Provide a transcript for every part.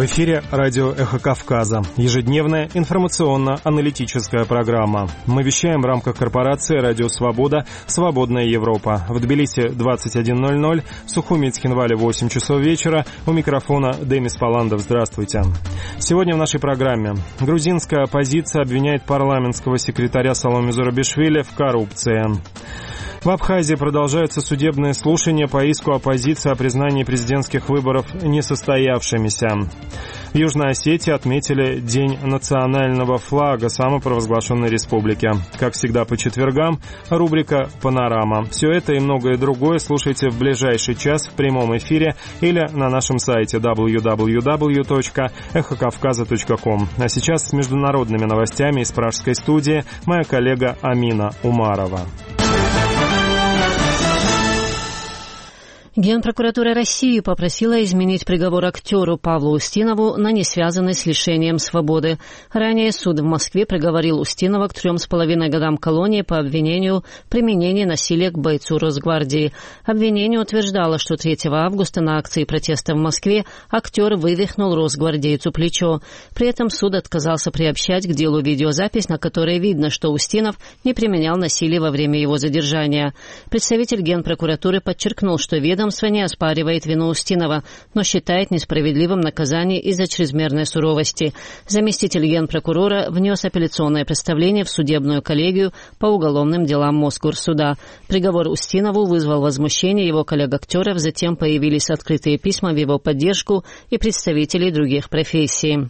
В эфире радио «Эхо Кавказа». Ежедневная информационно-аналитическая программа. Мы вещаем в рамках корпорации «Радио Свобода», «Свободная Европа». В Тбилиси 21:00, в Сухуми и Цхинвале 8 часов вечера. У микрофона Демис Паландов. Здравствуйте. Сегодня в нашей программе. Грузинская оппозиция обвиняет парламентского секретаря Саломе Зурабишвили в коррупции. В Абхазии продолжаются судебные слушания по иску оппозиции о признании президентских выборов несостоявшимися. В Южной Осетии отметили День национального флага самопровозглашенной республики. Как всегда по четвергам, рубрика «Панорама». Все это и многое другое слушайте в ближайший час в прямом эфире или на нашем сайте www.эхокавказа.ком. А сейчас с международными новостями из пражской студии моя коллега Амина Умарова. Генпрокуратура России попросила изменить приговор актеру Павлу Устинову на несвязанный с лишением свободы. Ранее суд в Москве приговорил Устинова к 3,5 годам колонии по обвинению в применении насилия к бойцу Росгвардии. Обвинение утверждало, что 3 августа на акции протеста в Москве актер вывихнул росгвардейцу плечо. При этом суд отказался приобщать к делу видеозапись, на которой видно, что Устинов не применял насилие во время его задержания. Представитель Генпрокуратуры подчеркнул, что ведомство не оспаривает вину Устинова, но считает несправедливым наказание из-за чрезмерной суровости. Заместитель генпрокурора внес апелляционное представление в судебную коллегию по уголовным делам Мосгорсуда. Приговор Устинову вызвал возмущение его коллег-актеров, затем появились открытые письма в его поддержку и представителей других профессий.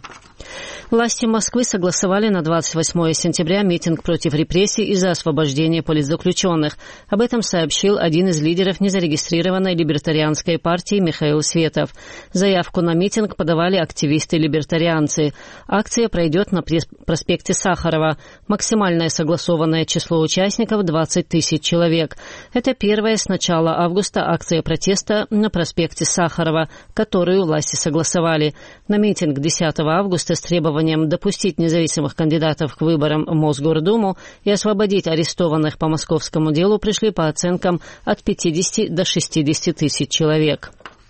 Власти Москвы согласовали на 28 сентября митинг против репрессий из-за освобождения политзаключенных. Об этом сообщил один из лидеров незарегистрированной либертарианской партии Михаил Светов. Заявку на митинг подавали активисты-либертарианцы. Акция пройдет на проспекте Сахарова. Максимальное согласованное число участников – 20 тысяч человек. Это первая с начала августа акция протеста на проспекте Сахарова, которую власти согласовали. На митинг 10 августа с требованием допустить независимых кандидатов к выборам в Мосгордуму и освободить арестованных по московскому делу пришли по оценкам от 50 до 60 тысяч человек.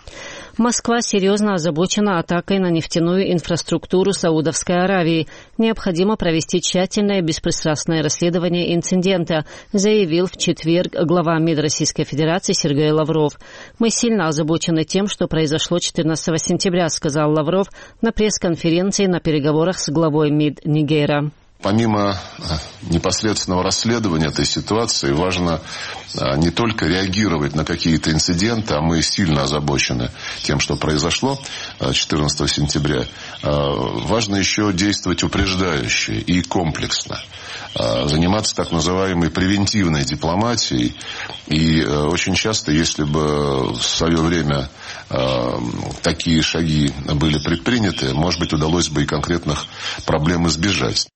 Москва серьезно озабочена атакой на нефтяную инфраструктуру Саудовской Аравии. Необходимо провести тщательное беспристрастное расследование инцидента, заявил в четверг глава МИД Российской Федерации Сергей Лавров. «Мы сильно озабочены тем, что произошло 14 сентября», сказал Лавров на пресс-конференции на переговорах с главой МИД Нигера. Помимо непосредственного расследования этой ситуации, важно не только реагировать на какие-то инциденты, а мы сильно озабочены тем, что произошло 14 сентября. Важно еще действовать упреждающе и комплексно. Заниматься так называемой превентивной дипломатией. И очень часто, если бы в свое время такие шаги были предприняты, может быть, удалось бы и конкретных проблем избежать.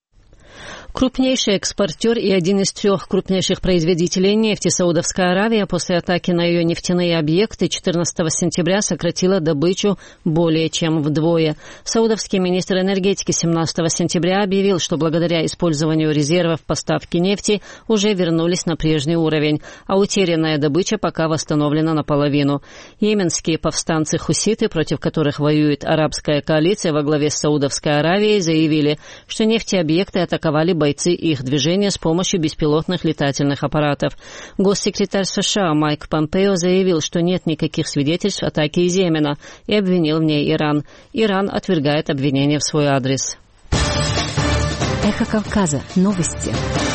Крупнейший экспортер и один из 3 крупнейших производителей нефти Саудовская Аравия после атаки на ее нефтяные объекты 14 сентября сократила добычу более чем вдвое. Саудовский министр энергетики 17 сентября объявил, что благодаря использованию резервов поставки нефти уже вернулись на прежний уровень, а утерянная добыча пока восстановлена наполовину. Йеменские повстанцы-хуситы, против которых воюет арабская коалиция во главе с Саудовской Аравией, заявили, что нефтеобъекты атаковали бойцы их движения с помощью беспилотных летательных аппаратов. Госсекретарь США Майк Помпео заявил, что нет никаких свидетельств атаки из Йемена и обвинил в ней Иран. Иран отвергает обвинения в свой адрес. Эхо Кавказа. Новости.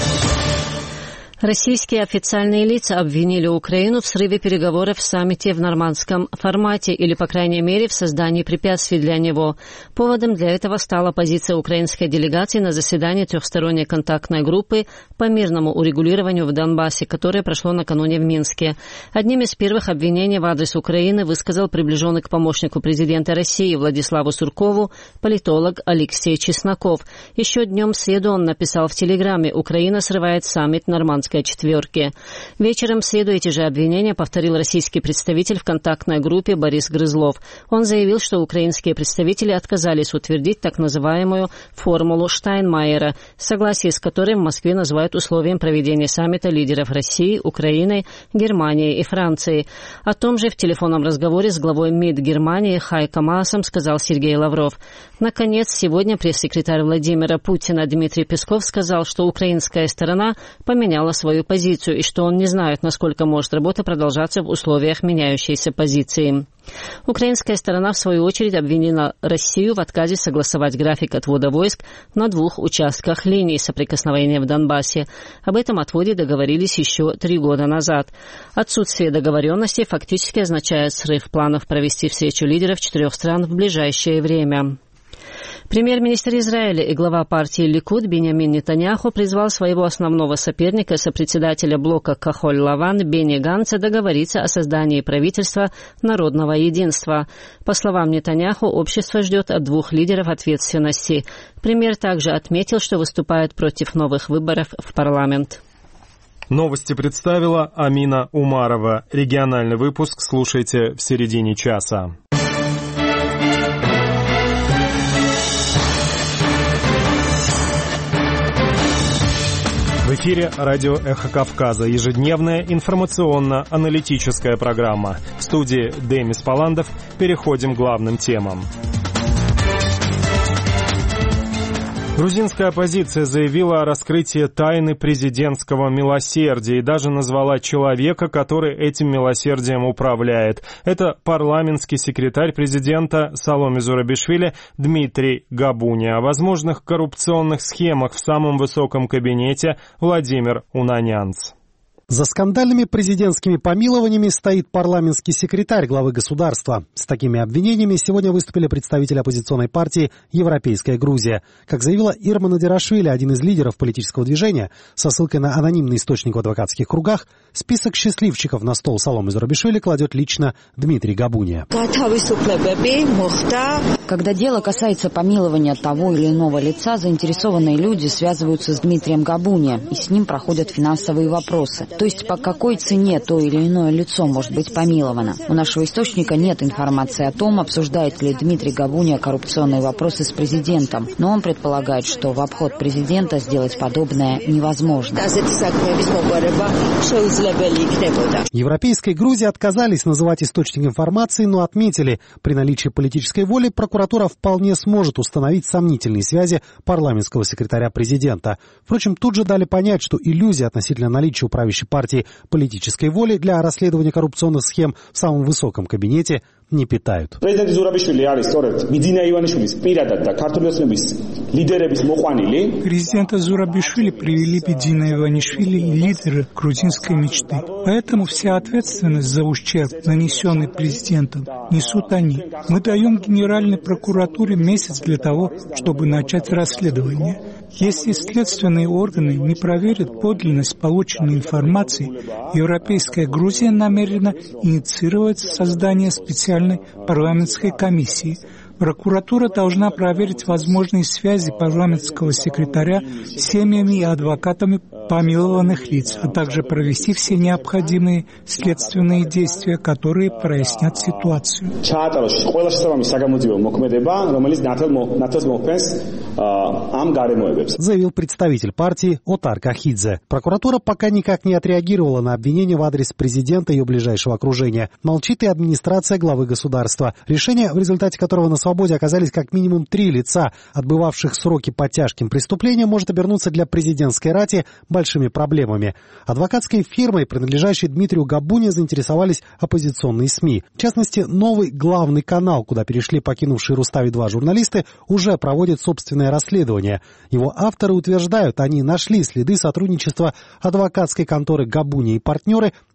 Российские официальные лица обвинили Украину в срыве переговоров в саммите в нормандском формате или, по крайней мере, в создании препятствий для него. Поводом для этого стала позиция украинской делегации на заседании трехсторонней контактной группы по мирному урегулированию в Донбассе, которое прошло накануне в Минске. Одним из первых обвинений в адрес Украины высказал приближенный к помощнику президента России Владиславу Суркову политолог Алексей Чесноков. Еще днем в среду он написал в Телеграме: «Украина срывает саммит в нормандском «Вишеградской четверки». Вечером в среду эти же обвинения повторил российский представитель в контактной группе Борис Грызлов. Он заявил, что украинские представители отказались утвердить так называемую формулу Штайнмайера, согласие с которой в Москве называют условием проведения саммита лидеров России, Украины, Германии и Франции. О том же в телефонном разговоре с главой МИД Германии Хайко Маасом сказал Сергей Лавров. Наконец, сегодня пресс-секретарь Владимира Путина Дмитрий Песков сказал, что украинская сторона поменяла свою позицию и что он не знает, насколько может работа продолжаться в условиях меняющейся позиции. Украинская сторона, в свою очередь, обвинила Россию в отказе согласовать график отвода войск на 2 участках линии соприкосновения в Донбассе. Об этом отводе договорились еще 3 года назад. Отсутствие договоренности фактически означает срыв планов провести встречу лидеров 4 стран в ближайшее время. Премьер-министр Израиля и глава партии Ликуд Биньямин Нетаньяху призвал своего основного соперника, сопредседателя блока Кахоль-Лаван Бени Ганца, договориться о создании правительства народного единства. По словам Нетаньяху, общество ждет от 2 лидеров ответственности. Премьер также отметил, что выступает против новых выборов в парламент. Новости представила Амина Умарова. Региональный выпуск слушайте в середине часа. В эфире радио «Эхо Кавказа». Ежедневная информационно-аналитическая программа. В студии Демис Паландов. Переходим к главным темам. Грузинская оппозиция заявила о раскрытии тайны президентского милосердия и даже назвала человека, который этим милосердием управляет. Это парламентский секретарь президента Саломе Зурабишвили Дмитрий Габуни. О возможных коррупционных схемах в самом высоком кабинете Владимир Унанянц. За скандальными президентскими помилованиями стоит парламентский секретарь главы государства. С такими обвинениями сегодня выступили представители оппозиционной партии «Европейская Грузия». Как заявила Ирма Надирашвили, один из лидеров политического движения, со ссылкой на анонимный источник в адвокатских кругах, список счастливчиков на стол Саломы Зурабишвили кладет лично Дмитрий Габуни. Когда дело касается помилования того или иного лица, заинтересованные люди связываются с Дмитрием Габуни, и с ним проходят финансовые вопросы. То есть по какой цене то или иное лицо может быть помиловано. У нашего источника нет информации о том, обсуждает ли Дмитрий Габуни коррупционные вопросы с президентом, но он предполагает, что в обход президента сделать подобное невозможно. В Европейской Грузии отказались называть источник информации, но отметили, при наличии политической воли прокуратура вполне сможет установить сомнительные связи парламентского секретаря президента. Впрочем, тут же дали понять, что иллюзии относительно наличия у правящей партии политической воли для расследования коррупционных схем в самом высоком кабинете не питают. Президента Зурабишвили привели Бедина Иванишвили, лидера грузинской мечты. Поэтому вся ответственность за ущерб, нанесенный президентом, несут они. Мы даем Генеральной прокуратуре месяц для того, чтобы начать расследование. Если следственные органы не проверят подлинность полученной информации, Европейская Грузия намерена инициировать создание специальной парламентской комиссии. Прокуратура должна проверить возможные связи парламентского секретаря с семьями и адвокатами помилованных лиц, а также провести все необходимые следственные действия, которые прояснят ситуацию. Заявил представитель партии Отар Кахидзе. Прокуратура пока никак не отреагировала на обвинения в адрес президента и ее ближайшего окружения. Молчит и администрация главы государства. Решение, в результате которого на свободе оказались как минимум 3 лица, отбывавших сроки по тяжким преступлениям, может обернуться для президентской рати большими проблемами. Адвокатской фирмой, принадлежащей Дмитрию Габуни, заинтересовались оппозиционные СМИ. В частности, новый главный канал, куда перешли покинувшие Рустави-2 журналисты, уже проводит собственное расследование. Его авторы утверждают, они нашли следы сотрудничества адвокатской конторы Габуни и партнеры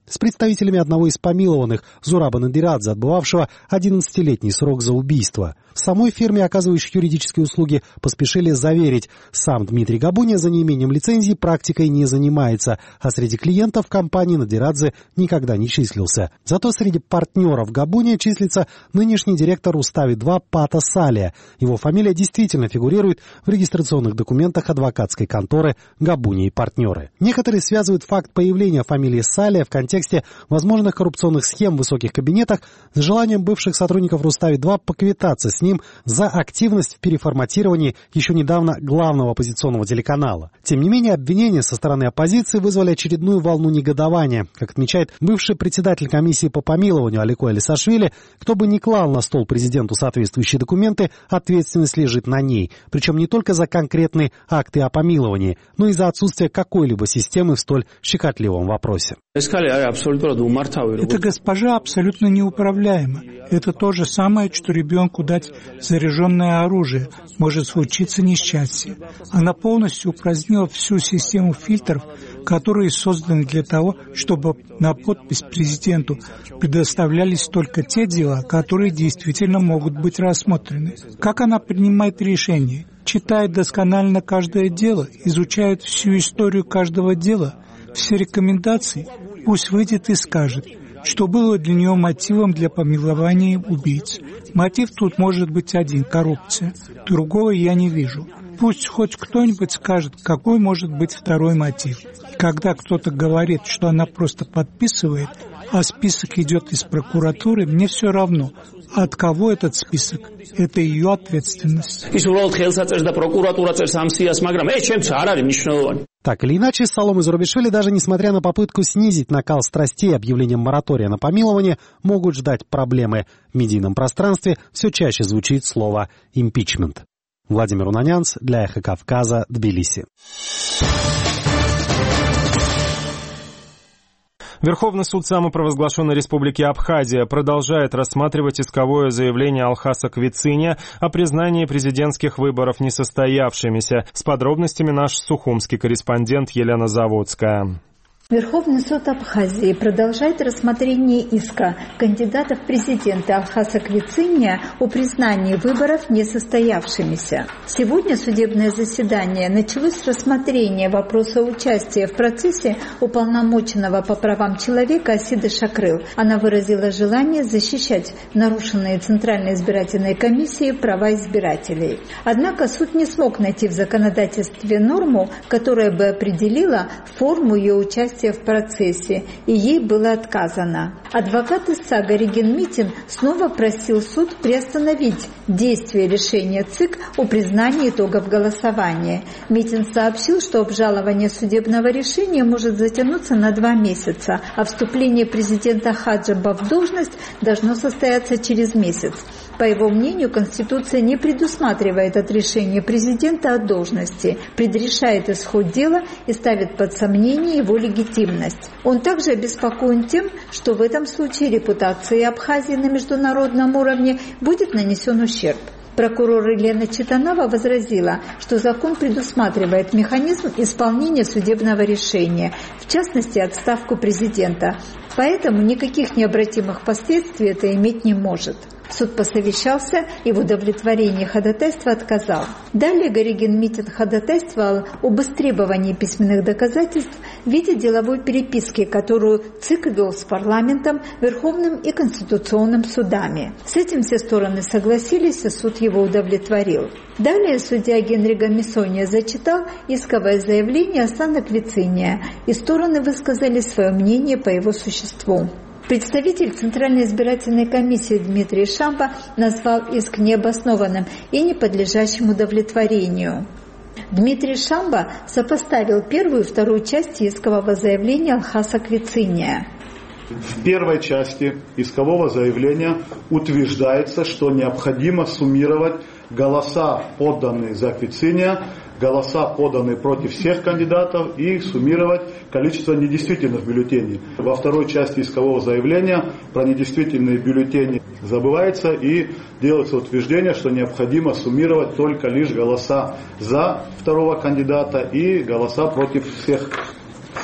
с представителями одного из помилованных, Зураба Надирадзе, отбывавшего 11-летний срок за убийство. В самой фирме, оказывающей юридические услуги, поспешили заверить, сам Дмитрий Габуния за неимением лицензии практикой не занимается, а среди клиентов компании Надирадзе никогда не числился. Зато среди партнеров Габуния числится нынешний директор Рустави-2 Пата Салия. Его фамилия действительно фигурирует в регистрационных документах адвокатской конторы «Габуния и партнеры». Некоторые связывают факт появления фамилии Салия в контексте возможных коррупционных схем в высоких кабинетах с желанием бывших сотрудников Рустави-2 поквитаться с ним за активность в переформатировании еще недавно главного оппозиционного телеканала. Тем не менее, обвинения со стороны оппозиции вызвали очередную волну негодования. Как отмечает бывший председатель комиссии по помилованию Алико Элисашвили, кто бы ни клал на стол президенту соответствующие документы, ответственность лежит на ней. Причем не только за конкретные акты о помиловании, но и за отсутствие какой-либо системы в столь щекотливом вопросе. Эта госпожа абсолютно неуправляема. Это то же самое, что ребенку дать заряженное оружие. Может случиться несчастье. Она полностью упразднила всю систему фильтров, которые созданы для того, чтобы на подпись президенту предоставлялись только те дела, которые действительно могут быть рассмотрены. Как она принимает решения? Читает досконально каждое дело, изучает всю историю каждого дела, все рекомендации. Пусть выйдет и скажет, что было для нее мотивом для помилования убийц. Мотив тут может быть один – коррупция. Другого я не вижу. Пусть хоть кто-нибудь скажет, какой может быть второй мотив. Когда кто-то говорит, что она просто подписывает, а список идет из прокуратуры, мне все равно, от кого этот список. Это ее ответственность. Так или иначе, Саломе Зурабишвили, даже несмотря на попытку снизить накал страстей объявлением моратория на помилование, могут ждать проблемы. В медийном пространстве все чаще звучит слово «импичмент». Владимир Унанянц для «Эхо Кавказа», Тбилиси. Верховный суд самопровозглашенной Республики Абхазия продолжает рассматривать исковое заявление Алхаса Квициня о признании президентских выборов несостоявшимися. С подробностями наш сухумский корреспондент Елена Заводская. Верховный суд Абхазии продолжает рассмотрение иска кандидата в президенты Алхаса Квициня о признании выборов несостоявшимися. Сегодня судебное заседание началось с рассмотрения вопроса участия в процессе уполномоченного по правам человека Асиды Шакрыл. Она выразила желание защищать нарушенные Центральной избирательной комиссией права избирателей. Однако суд не смог найти в законодательстве норму, которая бы определила форму ее участия в процессе, и ей было отказано. Адвокат истца Гориген Митин снова просил суд приостановить действие решения ЦИК о признании итогов голосования. Митин сообщил, что обжалование судебного решения может затянуться на 2 месяца, а вступление президента Хаджаба в должность должно состояться через месяц. По его мнению, Конституция не предусматривает отрешение президента от должности, предрешает исход дела и ставит под сомнение его легитимность. Он также обеспокоен тем, что в этом случае репутации Абхазии на международном уровне будет нанесен ущерб. Прокурор Елена Читанова возразила, что закон предусматривает механизм исполнения судебного решения, в частности, отставку президента. Поэтому никаких необратимых последствий это иметь не может. Суд посовещался и в удовлетворении ходатайства отказал. Далее Гориген Митин ходатайствовал об истребовании письменных доказательств в виде деловой переписки, которую ЦИК вел с парламентом, Верховным и Конституционным судами. С этим все стороны согласились, и суд его удовлетворил. Далее судья Генри Гамисония зачитал исковое заявление Аслана Квициня, и стороны высказали свое мнение по его существу. Представитель Центральной избирательной комиссии Дмитрий Шамба назвал иск необоснованным и не подлежащим удовлетворению. Дмитрий Шамба сопоставил первую и вторую части искового заявления Алхаса Квициня. В первой части искового заявления утверждается, что необходимо суммировать голоса, поданные за Квициня, голоса, поданные против всех кандидатов, и суммировать количество недействительных бюллетеней. Во второй части искового заявления про недействительные бюллетени забывается и делается утверждение, что необходимо суммировать только лишь голоса за второго кандидата и голоса против всех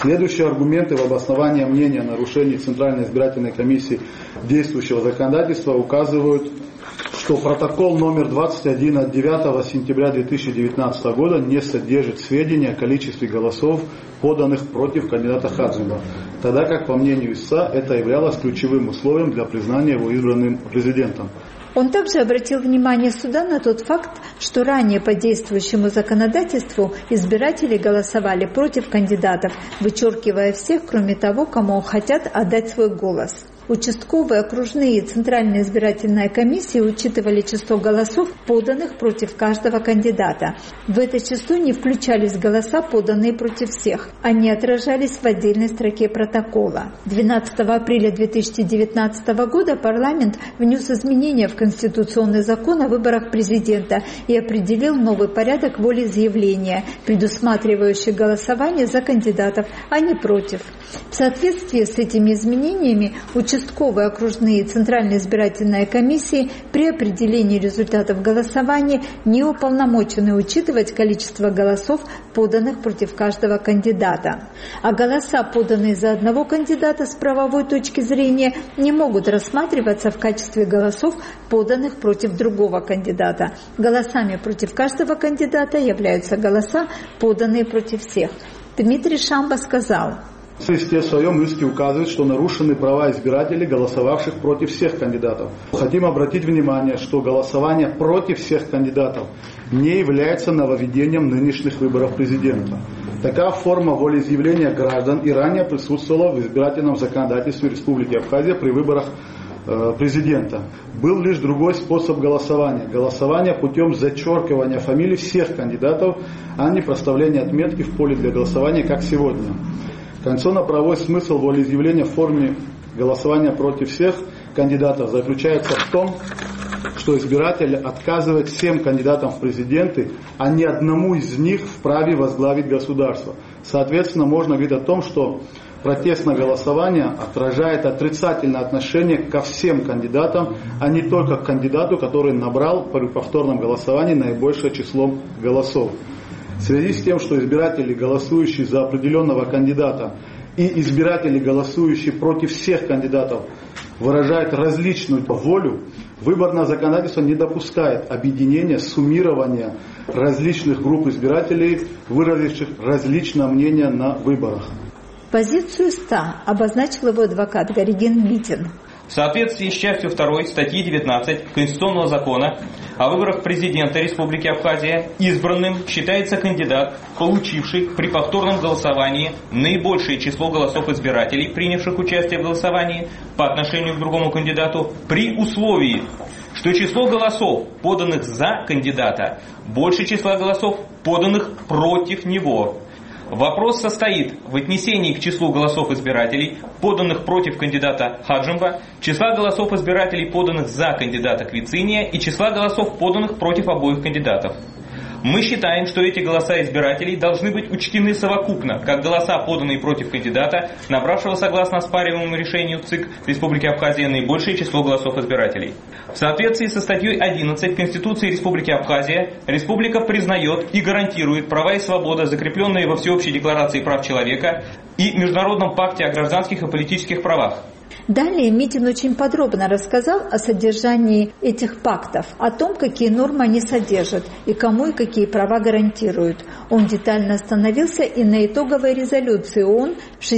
Следующие аргументы в обосновании мнения о нарушении Центральной избирательной комиссии действующего законодательства указывают, что протокол номер 21 от 9 сентября 2019 года не содержит сведений о количестве голосов, поданных против кандидата Хаджиба, тогда как, по мнению ИСА, это являлось ключевым условием для признания его избранным президентом. Он также обратил внимание суда на тот факт, что ранее по действующему законодательству избиратели голосовали против кандидатов, вычеркивая всех, кроме того, кому хотят отдать свой голос. Участковые, окружные и Центральная избирательная комиссия учитывали число голосов, поданных против каждого кандидата. В это число не включались голоса, поданные против всех. Они отражались в отдельной строке протокола. 12 апреля 2019 года парламент внес изменения в Конституционный закон о выборах президента и определил новый порядок волеизъявления, предусматривающий голосование за кандидатов, а не против. В соответствии с этими изменениями участковые, окружные и Центральная избирательная комиссии при определении результатов голосования не уполномочены учитывать количество голосов, поданных против каждого кандидата. А голоса, поданные за одного кандидата с правовой точки зрения, не могут рассматриваться в качестве голосов, поданных против другого кандидата. Голосами против каждого кандидата являются голоса, поданные против всех. Дмитрий Шамба сказал: В своем иске указывает, что нарушены права избирателей, голосовавших против всех кандидатов. Хотим обратить внимание, что голосование против всех кандидатов не является нововведением нынешних выборов президента. Такая форма волеизъявления граждан и ранее присутствовала в избирательном законодательстве Республики Абхазия при выборах президента. Был лишь другой способ голосования. Голосование путем зачеркивания фамилий всех кандидатов, а не проставления отметки в поле для голосования, как сегодня. Конституционно-правовой смысл волеизъявления в форме голосования против всех кандидатов заключается в том, что избиратель отказывает всем кандидатам в президенты, а ни одному из них вправе возглавить государство. Соответственно, можно говорить о том, что протестное голосование отражает отрицательное отношение ко всем кандидатам, а не только к кандидату, который набрал при повторном голосовании наибольшее число голосов. В связи с тем, что избиратели, голосующие за определенного кандидата, и избиратели, голосующие против всех кандидатов, выражают различную волю, выборное законодательство не допускает объединения, суммирования различных групп избирателей, выразивших различное мнение на выборах. Позицию СТА обозначил его адвокат Горигин Митин. В соответствии с частью 2 статьи 19 Конституционного закона о выборах президента Республики Абхазия избранным считается кандидат, получивший при повторном голосовании наибольшее число голосов избирателей, принявших участие в голосовании по отношению к другому кандидату, при условии, что число голосов, поданных за кандидата, больше числа голосов, поданных против него. Вопрос состоит в отнесении к числу голосов избирателей, поданных против кандидата Хаджимба, числа голосов избирателей, поданных за кандидата Квициния, и числа голосов, поданных против обоих кандидатов. Мы считаем, что эти голоса избирателей должны быть учтены совокупно, как голоса, поданные против кандидата, набравшего согласно оспариваемому решению ЦИК Республики Абхазия наибольшее число голосов избирателей. В соответствии со статьей 11 Конституции Республики Абхазия, Республика признает и гарантирует права и свободы, закрепленные во Всеобщей декларации прав человека и Международном пакте о гражданских и политических правах. Далее Митин очень подробно рассказал о содержании этих пактов, о том, какие нормы они содержат и кому и какие права гарантируют. Он детально остановился и на итоговой резолюции ООН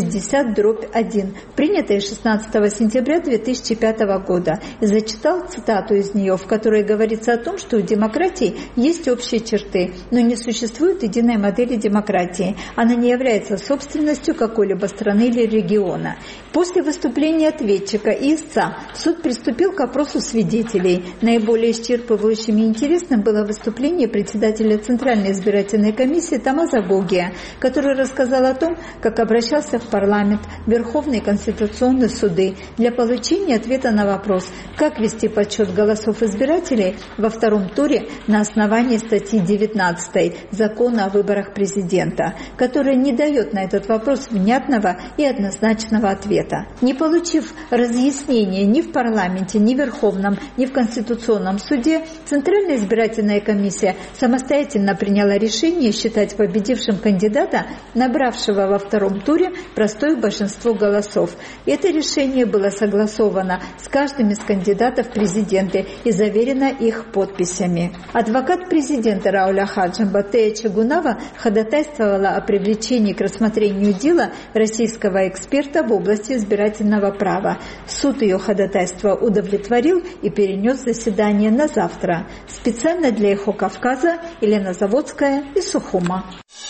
60/1, принятой 16 сентября 2005 года, и зачитал цитату из нее, в которой говорится о том, что у демократии есть общие черты, но не существует единой модели демократии. Она не является собственностью какой-либо страны или региона. После выступления ответчика и истца суд приступил к опросу свидетелей. Наиболее исчерпывающим и интересным было выступление председателя Центральной избирательной комиссии Тамаза Гогия, который рассказал о том, как обращался в парламент, Верховный конституционный суды для получения ответа на вопрос, как вести подсчет голосов избирателей во втором туре на основании статьи 19 Закона о выборах президента, которая не дает на этот вопрос внятного и однозначного ответа. Не получив получив разъяснение ни в парламенте, ни в Верховном, ни в Конституционном суде, Центральная избирательная комиссия самостоятельно приняла решение считать победившим кандидата, набравшего во втором туре простое большинство голосов. Это решение было согласовано с каждым из кандидатов в президенты и заверено их подписями. Адвокат президента Рауля Хаджимба Тея Чагунава ходатайствовала о привлечении к рассмотрению дела российского эксперта в области избирательного права. Суд ее ходатайство удовлетворил и перенес заседание на завтра. Специально для «Эхо Кавказа» Елена Заводская из Сухума.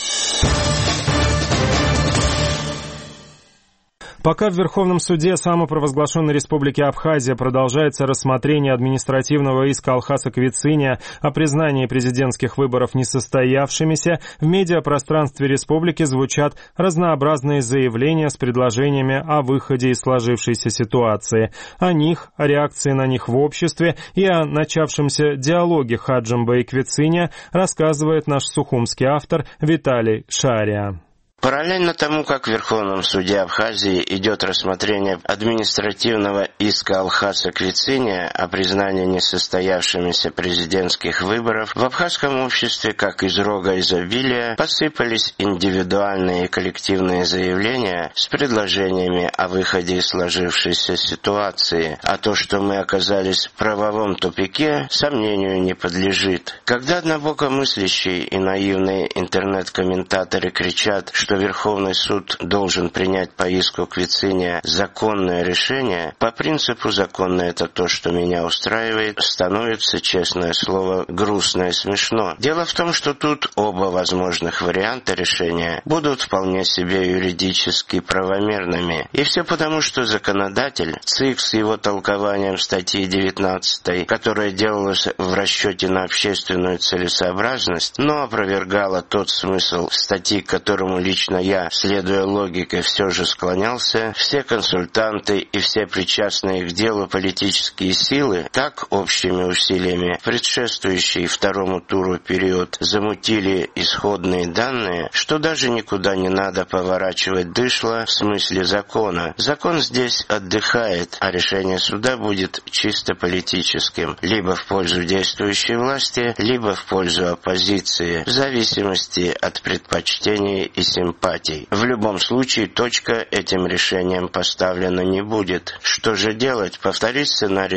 Пока в Верховном суде самопровозглашенной Республики Абхазия продолжается рассмотрение административного иска Алхаса Квициния о признании президентских выборов несостоявшимися, в медиапространстве республики звучат разнообразные заявления с предложениями о выходе из сложившейся ситуации. О них, о реакции на них в обществе и о начавшемся диалоге Хаджимба и Квициния рассказывает наш сухумский автор Виталий Шария. Параллельно тому, как в Верховном суде Абхазии идет рассмотрение административного иска Алхаса Квициния о признании несостоявшимися президентских выборов, в абхазском обществе, как из рога изобилия, посыпались индивидуальные и коллективные заявления с предложениями о выходе из сложившейся ситуации, а то, что мы оказались в правовом тупике, сомнению не подлежит. Когда однобоко мыслящие и наивные интернет-комментаторы кричат, что Верховный суд должен принять по иску Квициния законное решение, по принципу «законное» — это то, что меня устраивает, становится, честное слово, грустно и смешно. Дело в том, что тут оба возможных варианта решения будут вполне себе юридически правомерными. И все потому, что законодатель, ЦИК с его толкованием статьи 19, которая делалась в расчете на общественную целесообразность, но опровергала тот смысл статьи, к которому лично я, следуя логике, все же склонялся, все консультанты и все причастные к делу политические силы так общими усилиями в предшествующий второму туру период замутили исходные данные, что даже никуда не надо поворачивать дышло в смысле закона. Закон здесь отдыхает, а решение суда будет чисто политическим, либо в пользу действующей власти, либо в пользу оппозиции, в зависимости от предпочтений и симпатий. В любом случае, точка этим решением поставлена не будет. Что же делать? Повторить сценарий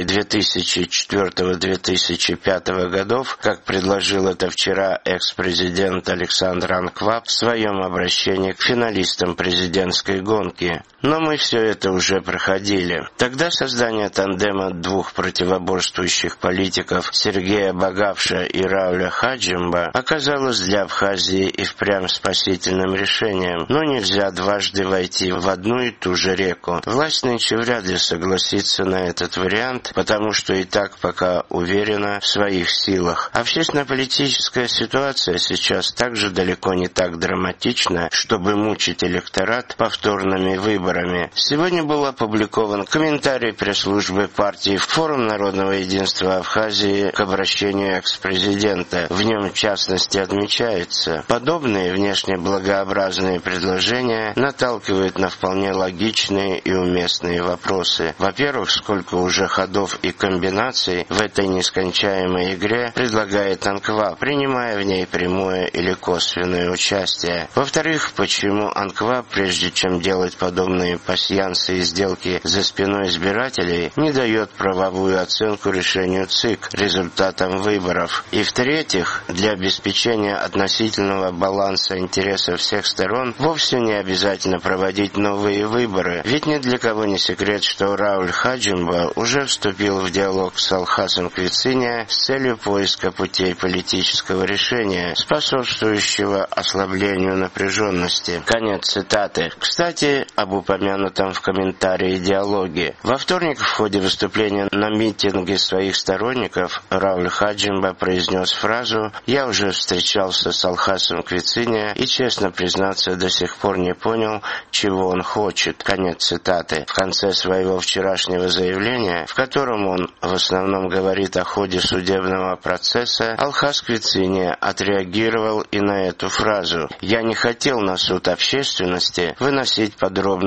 2004-2005 годов, как предложил это вчера экс-президент Александр Анкваб в своем обращении к финалистам президентской гонки. Но мы все это уже проходили. Тогда создание тандема двух противоборствующих политиков Сергея Багавша и Рауля Хаджимба оказалось для Абхазии и впрямь спасительным решением. Но нельзя дважды войти в одну и ту же реку. Власть нынче вряд ли согласится на этот вариант, потому что и так пока уверена в своих силах. Общественно-политическая ситуация сейчас также далеко не так драматична, чтобы мучить электорат повторными выборами. Сегодня был опубликован комментарий пресс-службы партии «Форум народного единства Абхазии» к обращению экс-президента. В нем, в частности, отмечается: подобные внешне благообразные предложения наталкивают на вполне логичные и уместные вопросы. Во-первых, сколько уже ходов и комбинаций в этой нескончаемой игре предлагает Анкваб, принимая в ней прямое или косвенное участие. Во-вторых, почему Анкваб, прежде чем делать подобные пасьянсы и сделки за спиной избирателей, не дает правовую оценку решению ЦИК, результатам выборов. И в-третьих, для обеспечения относительного баланса интересов всех сторон вовсе не обязательно проводить новые выборы, ведь ни для кого не секрет, что Рауль Хаджимба уже вступил в диалог с Алхасом Квициния с целью поиска путей политического решения, способствующего ослаблению напряженности. Конец цитаты. Кстати, об упомянутом в комментарии диалоге. Во вторник в ходе выступления на митинге своих сторонников Рауль Хаджимба произнес фразу: «Я уже встречался с Алхасом Квициния и, честно признаться, до сих пор не понял, чего он хочет». Конец цитаты. В конце своего вчерашнего заявления, в котором он в основном говорит о ходе судебного процесса, Алхас Квициния отреагировал и на эту фразу. «Я не хотел на суд общественности выносить подробности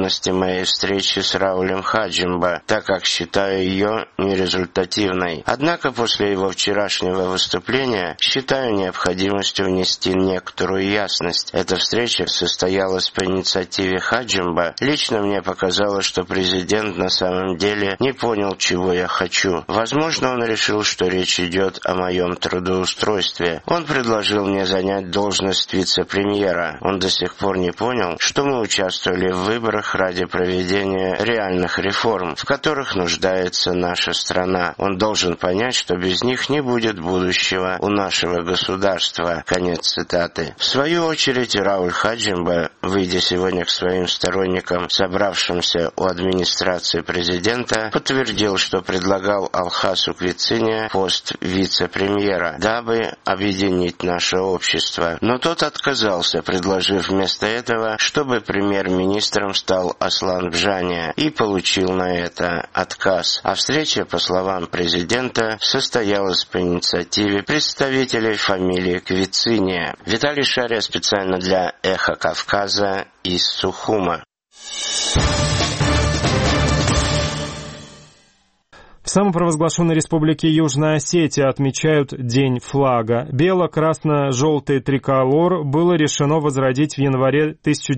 возможности моей встречи с Раулем Хаджимба, так как считаю ее нерезультативной. Однако после его вчерашнего выступления считаю необходимостью внести некоторую ясность. Эта встреча состоялась по инициативе Хаджимба. Лично мне показалось, что президент на самом деле не понял, чего я хочу. Возможно, он решил, что речь идет о моем трудоустройстве. Он предложил мне занять должность вице-премьера. Он до сих пор не понял, что мы участвовали в выборах ради проведения реальных реформ, в которых нуждается наша страна. Он должен понять, что без них не будет будущего у нашего государства. Конец цитаты. В свою очередь, Рауль Хаджимба, выйдя сегодня к своим сторонникам, собравшимся у администрации президента, подтвердил, что предлагал Алхасу Квициния пост вице-премьера, дабы объединить наше общество. Но тот отказался, предложив вместо этого, чтобы премьер-министром стал Аслан Бжания, и получил на это отказ. А встреча, по словам президента, состоялась по инициативе представителей фамилии Квициния. Виталий Шария специально для «Эхо Кавказа» из Сухума. В самопровозглашенной республике Южная Осетия отмечают День флага. Бело-красно-желтый триколор было решено возродить в январе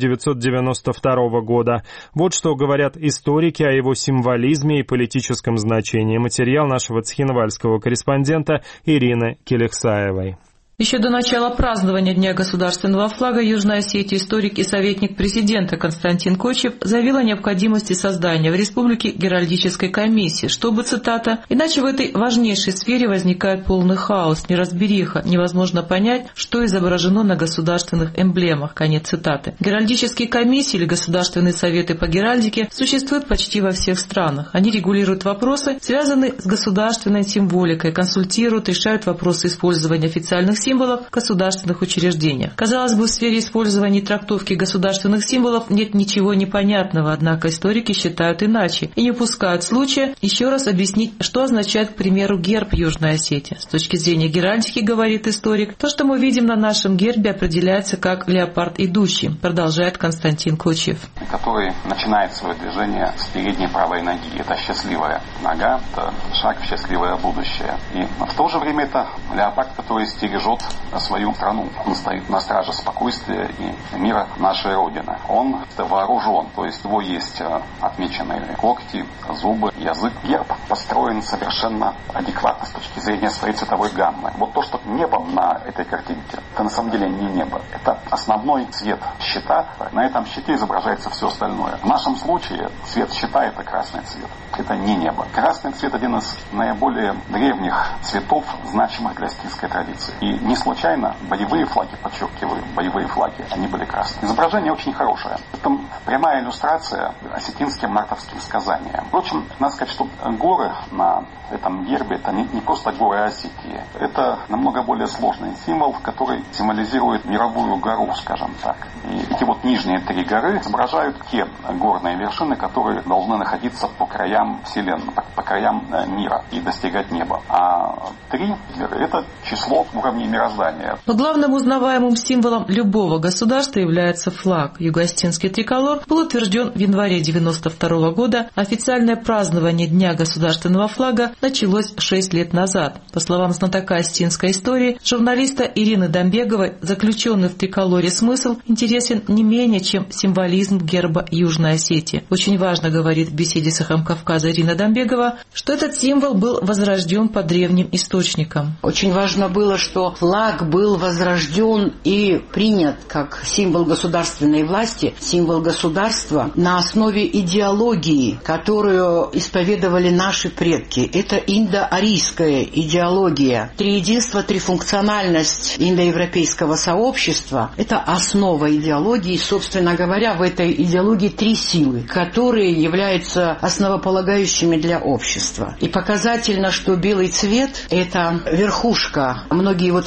1992 года. Вот что говорят историки о его символизме и политическом значении. Материал нашего цхинвальского корреспондента Ирины Келехсаевой. Еще до начала празднования Дня государственного флага Южной Осетии историк и советник президента Константин Кочев заявил о необходимости создания в республике геральдической комиссии, чтобы, цитата, «иначе в этой важнейшей сфере возникает полный хаос, неразбериха, невозможно понять, что изображено на государственных эмблемах». Конец цитаты. Геральдические комиссии или государственные советы по геральдике существуют почти во всех странах. Они регулируют вопросы, связанные с государственной символикой, консультируют, решают вопросы использования официальных символов в государственных учреждениях. Казалось бы, в сфере использования и трактовки государственных символов нет ничего непонятного, однако историки считают иначе и не упускают случая еще раз объяснить, что означает, к примеру, герб Южной Осетии. С точки зрения геральдики, говорит историк, то, что мы видим на нашем гербе, определяется как леопард идущий, продолжает Константин Кочев. Который начинает свое движение с передней правой ноги. Это счастливая нога, это шаг в счастливое будущее. И в то же время это леопард, который стережет свою страну. Он стоит на страже спокойствия и мира нашей Родины. Он вооружен, то есть его есть отмеченные когти, зубы, язык. Герб построен совершенно адекватно с точки зрения своей цветовой гаммы. Вот то, что небом на этой картинке, это на самом деле не небо. Это основной цвет щита. На этом щите изображается все остальное. В нашем случае цвет щита — это красный цвет. Это не небо. Красный цвет — один из наиболее древних цветов, значимых для осетинской традиции. И не случайно боевые флаги, подчеркиваю, боевые флаги, они были красные. Изображение очень хорошее. Это прямая иллюстрация осетинским мартовским сказаниям. Впрочем, надо сказать, что горы на этом гербе — это не просто горы Осетии. Это намного более сложный символ, который символизирует мировую гору, скажем так. И эти вот нижние три горы изображают те горные вершины, которые должны находиться по краям Вселенной, по краям мира и достигать неба. А три — это число уровней мироздания. Но главным узнаваемым символом любого государства является флаг. Юго-осетинский триколор был утвержден в январе 1992 года. Официальное празднование Дня государственного флага началось 6 лет назад. По словам знатока осетинской истории, журналиста Ирины Дамбеговой, заключенный в триколоре смысл интересен не менее, чем символизм герба Южной Осетии. Очень важно, говорит в беседе с «Эхом Кавказа» Ирина Дамбегова, что этот символ был возрожден по древним источникам. Очень важно было, что флаг был возрожден и принят как символ государственной власти, символ государства на основе идеологии, которую исповедовали наши предки. Это индоарийская идеология. Триединство, трифункциональность индоевропейского сообщества – это основа идеологии. Собственно говоря, в этой идеологии три силы, которые являются основополагающими для общества. И показательно, что белый цвет – это верхушка. Многие его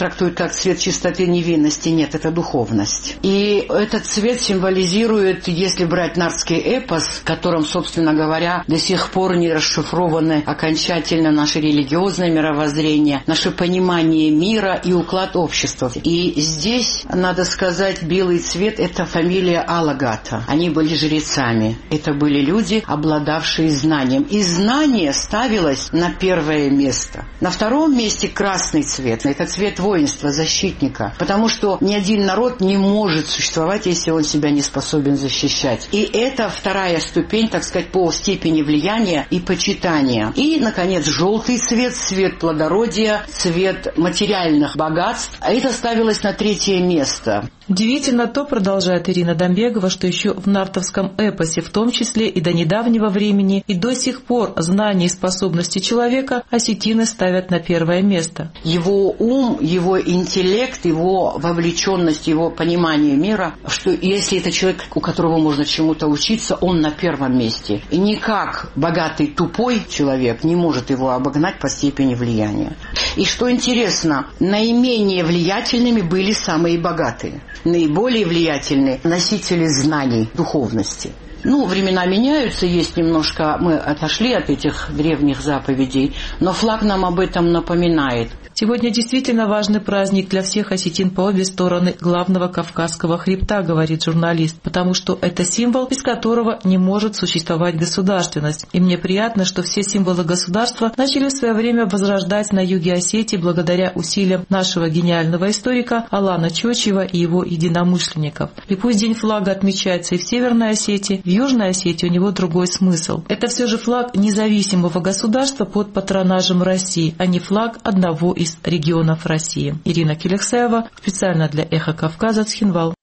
трактуют как цвет чистоты невинности. Нет, это духовность. И этот цвет символизирует, если брать нардский эпос, в котором, собственно говоря, до сих пор не расшифрованы окончательно наше религиозное мировоззрение, наше понимание мира и уклад общества. И здесь, надо сказать, белый цвет – это фамилия Алагата. Они были жрецами. Это были люди, обладавшие знанием. И знание ставилось на первое место. На втором месте красный цвет. Это цвет воинства, защитника. Потому что ни один народ не может существовать, если он себя не способен защищать. И это вторая ступень, так сказать, по степени влияния и почитания. И, наконец, желтый цвет, цвет плодородия, цвет материальных богатств. А это ставилось на третье место. Удивительно то, продолжает Ирина Домбегова, что еще в нартовском эпосе, в том числе и до недавнего времени, и до сих пор знания и способности человека осетины ставят на первое место. Его ум, его интеллект, его вовлеченность, его понимание мира, что если это человек, у которого можно чему-то учиться, он на первом месте. И никак богатый тупой человек не может его обогнать по степени влияния. И что интересно, наименее влиятельными были самые богатые. Наиболее влиятельны носители знаний, духовности. Времена меняются, есть немножко, мы отошли от этих древних заповедей, но флаг нам об этом напоминает. Сегодня действительно важный праздник для всех осетин по обе стороны главного Кавказского хребта, говорит журналист, потому что это символ, без которого не может существовать государственность. И мне приятно, что все символы государства начали в свое время возрождать на юге Осетии благодаря усилиям нашего гениального историка Алана Чочева и его единомышленников. И пусть День флага отмечается и в Северной Осетии, в Южной Осетии у него другой смысл. Это все же флаг независимого государства под патронажем России, а не флаг одного из регионов России. Ирина Келексаева, специально для «Эхо Кавказа», Цхинвал.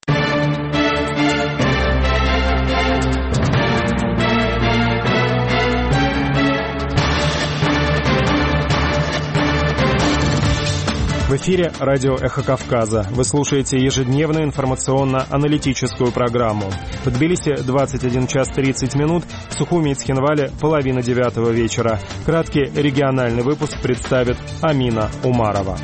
В эфире радио «Эхо Кавказа». Вы слушаете ежедневную информационно-аналитическую программу. В Тбилиси 21 час 30 минут, в Сухуми и Цхинвале половина 9 вечера. Краткий региональный выпуск представит Амина Умарова.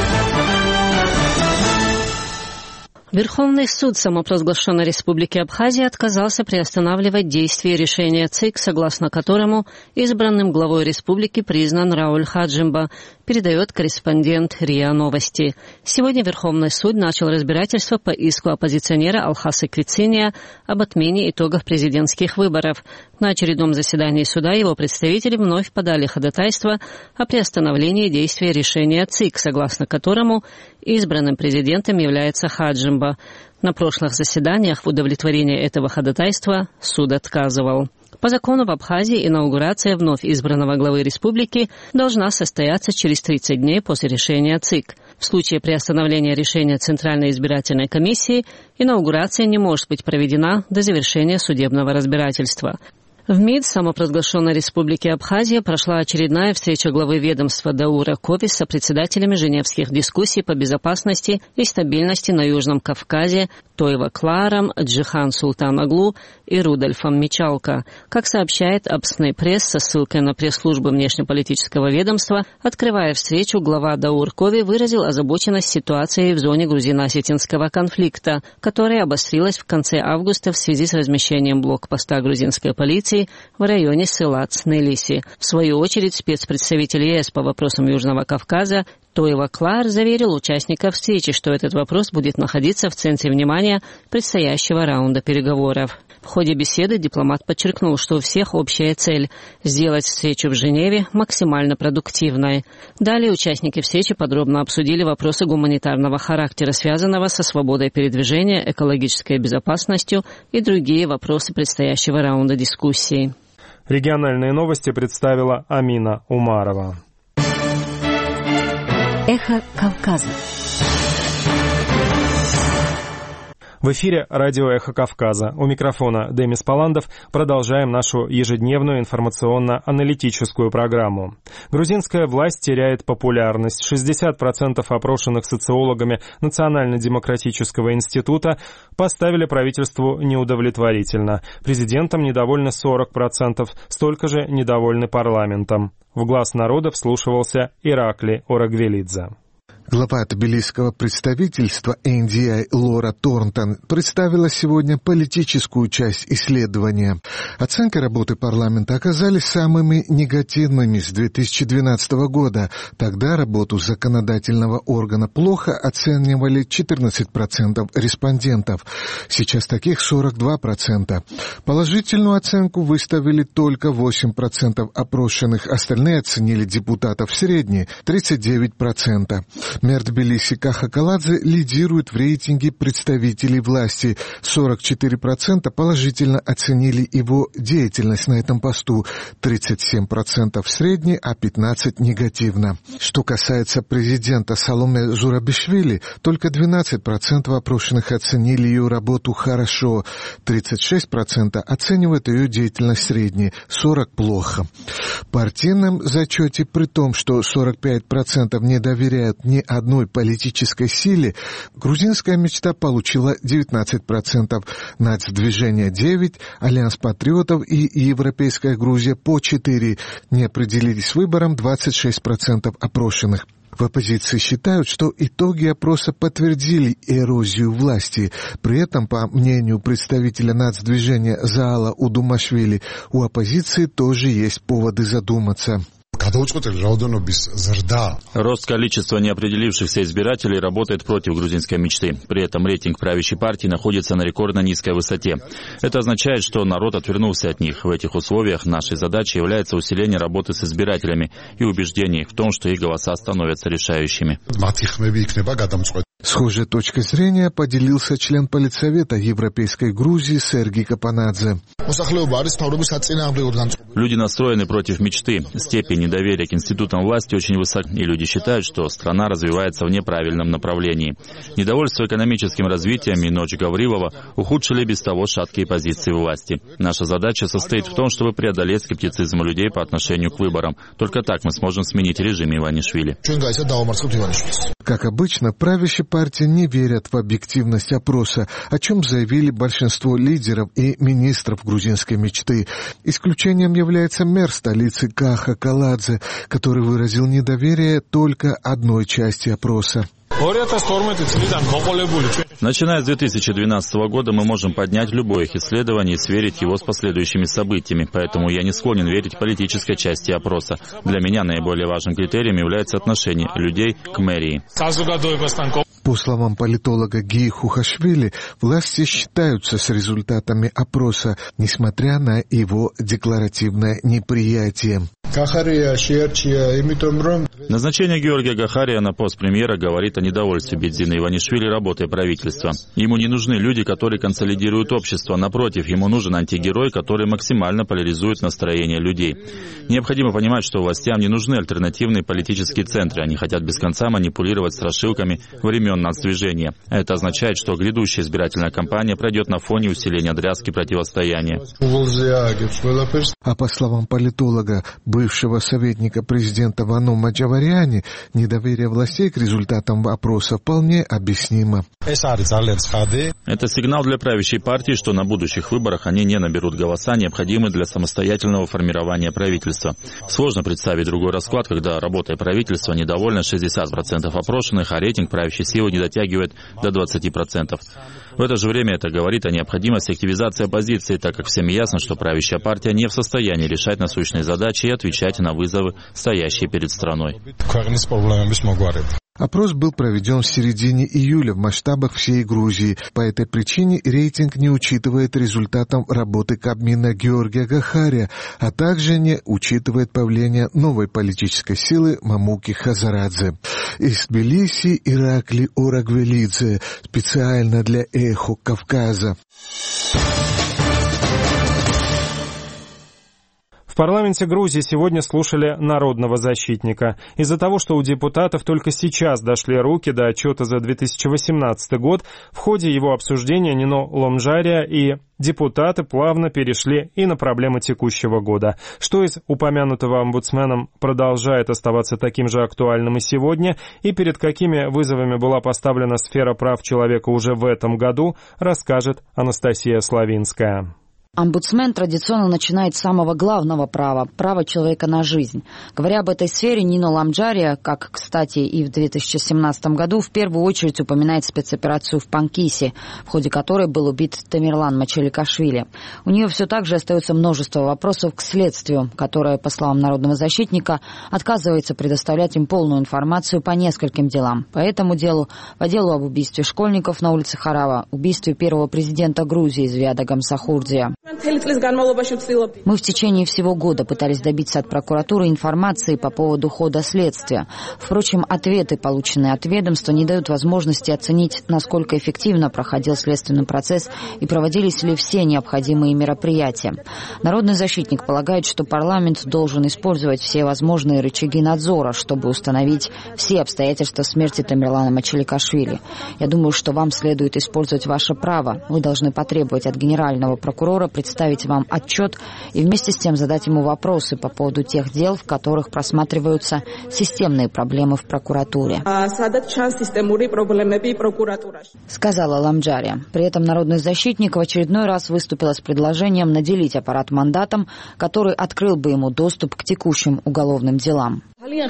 Верховный суд самопровозглашенной Республики Абхазия отказался приостанавливать действие решения ЦИК, согласно которому избранным главой республики признан Рауль Хаджимба, передает корреспондент РИА Новости. Сегодня Верховный суд начал разбирательство по иску оппозиционера Алхаса Квициния об отмене итогов президентских выборов. На очередном заседании суда его представители вновь подали ходатайство о приостановлении действия решения ЦИК, согласно которому избранным президентом является Хаджимба. На прошлых заседаниях в удовлетворении этого ходатайства суд отказывал. По закону в Абхазии инаугурация вновь избранного главы республики должна состояться через 30 дней после решения ЦИК. В случае приостановления решения Центральной избирательной комиссии инаугурация не может быть проведена до завершения судебного разбирательства. В МИД самопровозглашенной Республики Абхазия прошла очередная встреча главы ведомства Даура Кови с председателями Женевских дискуссий по безопасности и стабильности на Южном Кавказе Тойва Кларом, Джихан Султан Аглу и Рудольфом Мичалко. Как сообщает Абсный пресс со ссылкой на пресс-службу внешнеполитического ведомства, открывая встречу, глава Даур Кови выразил озабоченность ситуацией в зоне грузино-осетинского конфликта, которая обострилась в конце августа в связи с размещением блокпоста грузинской полиции в районе села Цнелиси. В свою очередь, спецпредставитель ЕС по вопросам Южного Кавказа Тойва Клар заверил участников встречи, что этот вопрос будет находиться в центре внимания предстоящего раунда переговоров. В ходе беседы дипломат подчеркнул, что у всех общая цель – сделать встречу в Женеве максимально продуктивной. Далее участники встречи подробно обсудили вопросы гуманитарного характера, связанного со свободой передвижения, экологической безопасностью и другие вопросы предстоящего раунда дискуссий. Региональные новости представила Амина Умарова. Эхо Кавказа. В эфире радио «Эхо Кавказа». У микрофона Демис Паландов. Продолжаем нашу ежедневную информационно-аналитическую программу. Грузинская власть теряет популярность. 60% опрошенных социологами Национально-демократического института поставили правительству неудовлетворительно. Президентом недовольны 40%, столько же недовольны парламентом. В глаз народа вслушивался Иракли Орагвелидзе. Глава тбилисского представительства NDI Лора Торнтон представила сегодня политическую часть исследования. Оценки работы парламента оказались самыми негативными с 2012 года. Тогда работу законодательного органа плохо оценивали 14% респондентов. Сейчас таких 42%. Положительную оценку выставили только 8% опрошенных. Остальные оценили депутатов средне – 39%. Мэр Тбилиси Каха Каладзе лидирует в рейтинге представителей власти. 44% положительно оценили его деятельность на этом посту, 37% средне, а 15% негативно. Что касается президента Саломе Зурабишвили, только 12% опрошенных оценили ее работу хорошо, 36% оценивают ее деятельность средне, 40% плохо. В партийном зачете, при том, что 45% не доверяют ни одной политической силе, грузинская мечта получила 19%, Нацдвижение 9%, Альянс патриотов и Европейская Грузия по 4%. Не определились с выбором 26% опрошенных. В оппозиции считают, что итоги опроса подтвердили эрозию власти. При этом, по мнению представителя нацдвижения Заала Удумашвили, у оппозиции тоже есть поводы задуматься. Рост количества неопределившихся избирателей работает против грузинской мечты. При этом рейтинг правящей партии находится на рекордно низкой высоте. Это означает, что народ отвернулся от них. В этих условиях нашей задачей является усиление работы с избирателями и убеждение их в том, что их голоса становятся решающими. Схожей точкой зрения поделился член Политсовета Европейской Грузии Сергей Капанадзе. Люди настроены против мечты. Степень недоверия к институтам власти очень высока, и люди считают, что страна развивается в неправильном направлении. Недовольство экономическим развитием и ночь Гаврилова ухудшили без того шаткие позиции власти. Наша задача состоит в том, чтобы преодолеть скептицизм людей по отношению к выборам. Только так мы сможем сменить режим Иванишвили. Как обычно, правящая партия не верят в объективность опроса, о чем заявили большинство лидеров и министров грузинской мечты. Исключением является мэр столицы Каха Каладзе, который выразил недоверие только одной части опроса. Начиная с 2012 года мы можем поднять любое их исследование и сверить его с последующими событиями, поэтому я не склонен верить политической части опроса. Для меня наиболее важным критерием является отношение людей к мэрии. По словам политолога Гии Хухашвили, власти считаются с результатами опроса, несмотря на его декларативное неприятие. Назначение Георгия Гахария на пост премьера говорит о недовольстве Бедзина Иванишвили работой правительства. Ему не нужны люди, которые консолидируют общество. Напротив, ему нужен антигерой, который максимально поляризует настроение людей. Необходимо понимать, что властям не нужны альтернативные политические центры. Они хотят без конца манипулировать страшилками времен нацдвижения. Это означает, что грядущая избирательная кампания пройдет на фоне усиления дрязги противостояния. А по словам политолога, бывшего советника президента Вано Маджавариани, недоверие властей к результатам опроса вполне объяснимо. Это сигнал для правящей партии, что на будущих выборах они не наберут голоса, необходимые для самостоятельного формирования правительства. Сложно представить другой расклад, когда работой правительства недовольны 60% опрошенных, а рейтинг правящей силы не дотягивает до 20%. В это же время это говорит о необходимости активизации оппозиции, так как всем ясно, что правящая партия не в состоянии решать насущные задачи и отвечать на вызовы, стоящие перед страной. Опрос был проведен в середине июля в масштабах всей Грузии. По этой причине рейтинг не учитывает результатов работы Кабмина Георгия Гахария, а также не учитывает появление новой политической силы Мамуки Хазарадзе. Из Тбилиси Иракли Орагвелидзе, специально для «Эхо Кавказа». В парламенте Грузии сегодня слушали народного защитника. Из-за того, что у депутатов только сейчас дошли руки до отчета за 2018 год, в ходе его обсуждения Нино Ломжария и депутаты плавно перешли и на проблемы текущего года. Что из упомянутого омбудсменом продолжает оставаться таким же актуальным и сегодня, и перед какими вызовами была поставлена сфера прав человека уже в этом году, расскажет Анастасия Славинская. Омбудсмен традиционно начинает с самого главного права – права человека на жизнь. Говоря об этой сфере, Нино Ламджария, как, кстати, и в 2017 году, в первую очередь упоминает спецоперацию в Панкисе, в ходе которой был убит Тамерлан Мачеликашвили. У нее все так же остается множество вопросов к следствию, которое, по словам народного защитника, отказывается предоставлять им полную информацию по нескольким делам. По этому делу, по делу об убийстве школьников на улице Харава, убийстве первого президента Грузии Звиада Гамсахурдия. Мы в течение всего года пытались добиться от прокуратуры информации по поводу хода следствия. Впрочем, ответы, полученные от ведомства, не дают возможности оценить, насколько эффективно проходил следственный процесс и проводились ли все необходимые мероприятия. Народный защитник полагает, что парламент должен использовать все возможные рычаги надзора, чтобы установить все обстоятельства смерти Тамерлана Мачеликашвили. Я думаю, что вам следует использовать ваше право. Вы должны потребовать от генерального прокурора представить вам отчет и вместе с тем задать ему вопросы по поводу тех дел, в которых просматриваются системные проблемы в прокуратуре. Сказала Ламджария. При этом народный защитник в очередной раз выступила с предложением наделить аппарат мандатом, который открыл бы ему доступ к текущим уголовным делам.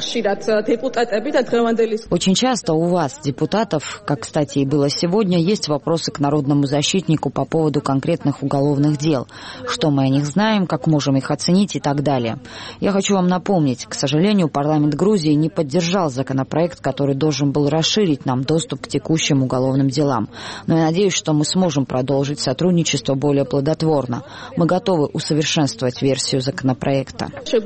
Очень часто у вас, депутатов, как, кстати, и было сегодня, есть вопросы к народному защитнику по поводу конкретных уголовных дел. Что мы о них знаем, как можем их оценить и так далее. Я хочу вам напомнить, к сожалению, парламент Грузии не поддержал законопроект, который должен был расширить нам доступ к текущим уголовным делам. Но я надеюсь, что мы сможем продолжить сотрудничество более плодотворно. Мы готовы усовершенствовать версию законопроекта.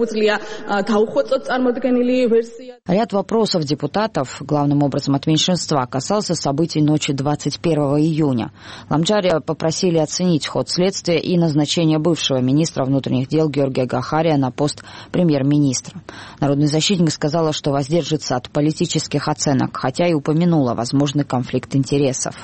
Ряд вопросов депутатов, главным образом от меньшинства, касался событий ночи 21 июня. Ламджария попросили оценить ход следствия и назначение бывшего министра внутренних дел Георгия Гахария на пост премьер-министра. Народный защитник сказала, что воздержится от политических оценок, хотя и упомянула возможный конфликт интересов.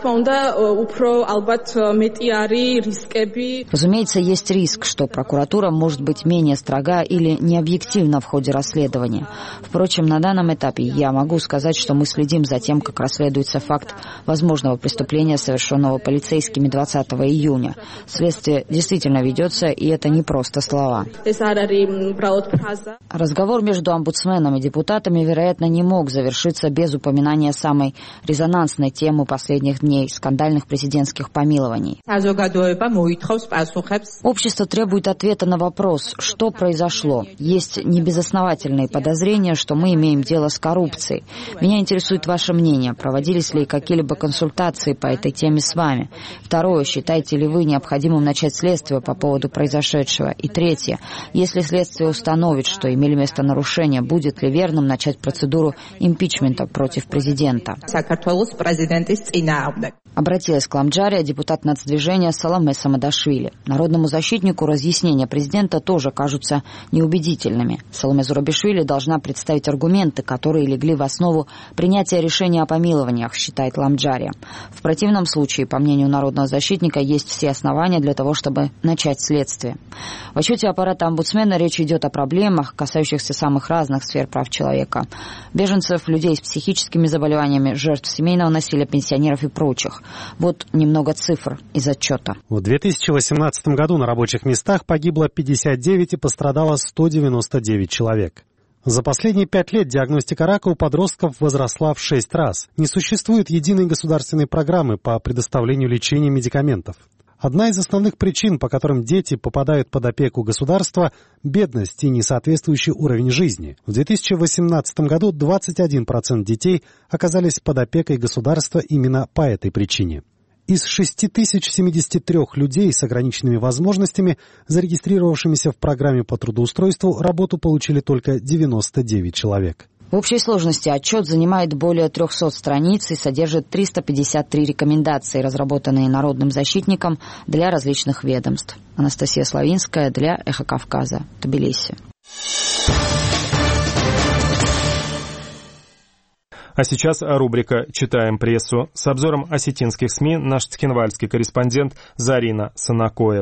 Разумеется, есть риск, что прокуратура может быть менее строга или необъективна в ходе расследования. Впрочем, на данном этапе я могу сказать, что мы следим за тем, как расследуется факт возможного преступления, совершенного полицейскими 20 июня. Следствие действительно ведется, и это не просто слова. Разговор между омбудсменом и депутатами, вероятно, не мог завершиться без упоминания самой резонансной темы последних дней – скандальных президентских помилований. Общество требует ответа на вопрос, что произошло. Есть небезосновательные подозрения, что мы имеем дело с коррупцией. Меня интересует ваше мнение. Проводились ли какие-либо консультации по этой теме с вами? Второе, считаете ли вы необходимым начать следствие по поводу произошедшего? И третье, если следствие установит, что имели место нарушения, будет ли верным начать процедуру импичмента против президента? Обратилась к Ламджария депутат нацдвижения Саломе Самадашвили. Народному защитнику разъяснения президента тоже кажутся неубедительными. Саломе Зурабишвили должна представить аргументы, которые легли в основу принятия решения о помилованиях, считает Ламджария. В противном случае, по мнению народного защитника, есть все основания для того, чтобы начать следствие. В отчете аппарата омбудсмена речь идет о проблемах, касающихся самых разных сфер прав человека. Беженцев, людей с психическими заболеваниями, жертв семейного насилия, пенсионеров и прочих. Вот немного цифр из отчета. В 2018 году на рабочих местах погибло 59 и пострадало 199 человек. За последние 5 лет диагностика рака у подростков возросла в 6 раз. Не существует единой государственной программы по предоставлению лечения медикаментов. Одна из основных причин, по которым дети попадают под опеку государства – бедность и несоответствующий уровень жизни. В 2018 году 21% детей оказались под опекой государства именно по этой причине. Из 6073 людей с ограниченными возможностями, зарегистрировавшимися в программе по трудоустройству, работу получили только 99 человек. В общей сложности отчет занимает более 300 страниц и содержит 353 рекомендации, разработанные народным защитником для различных ведомств. Анастасия Славинская для «Эхо Кавказа», Тбилиси. А сейчас рубрика «Читаем прессу». С обзором осетинских СМИ наш цхинвальский корреспондент Зарина Санакоева.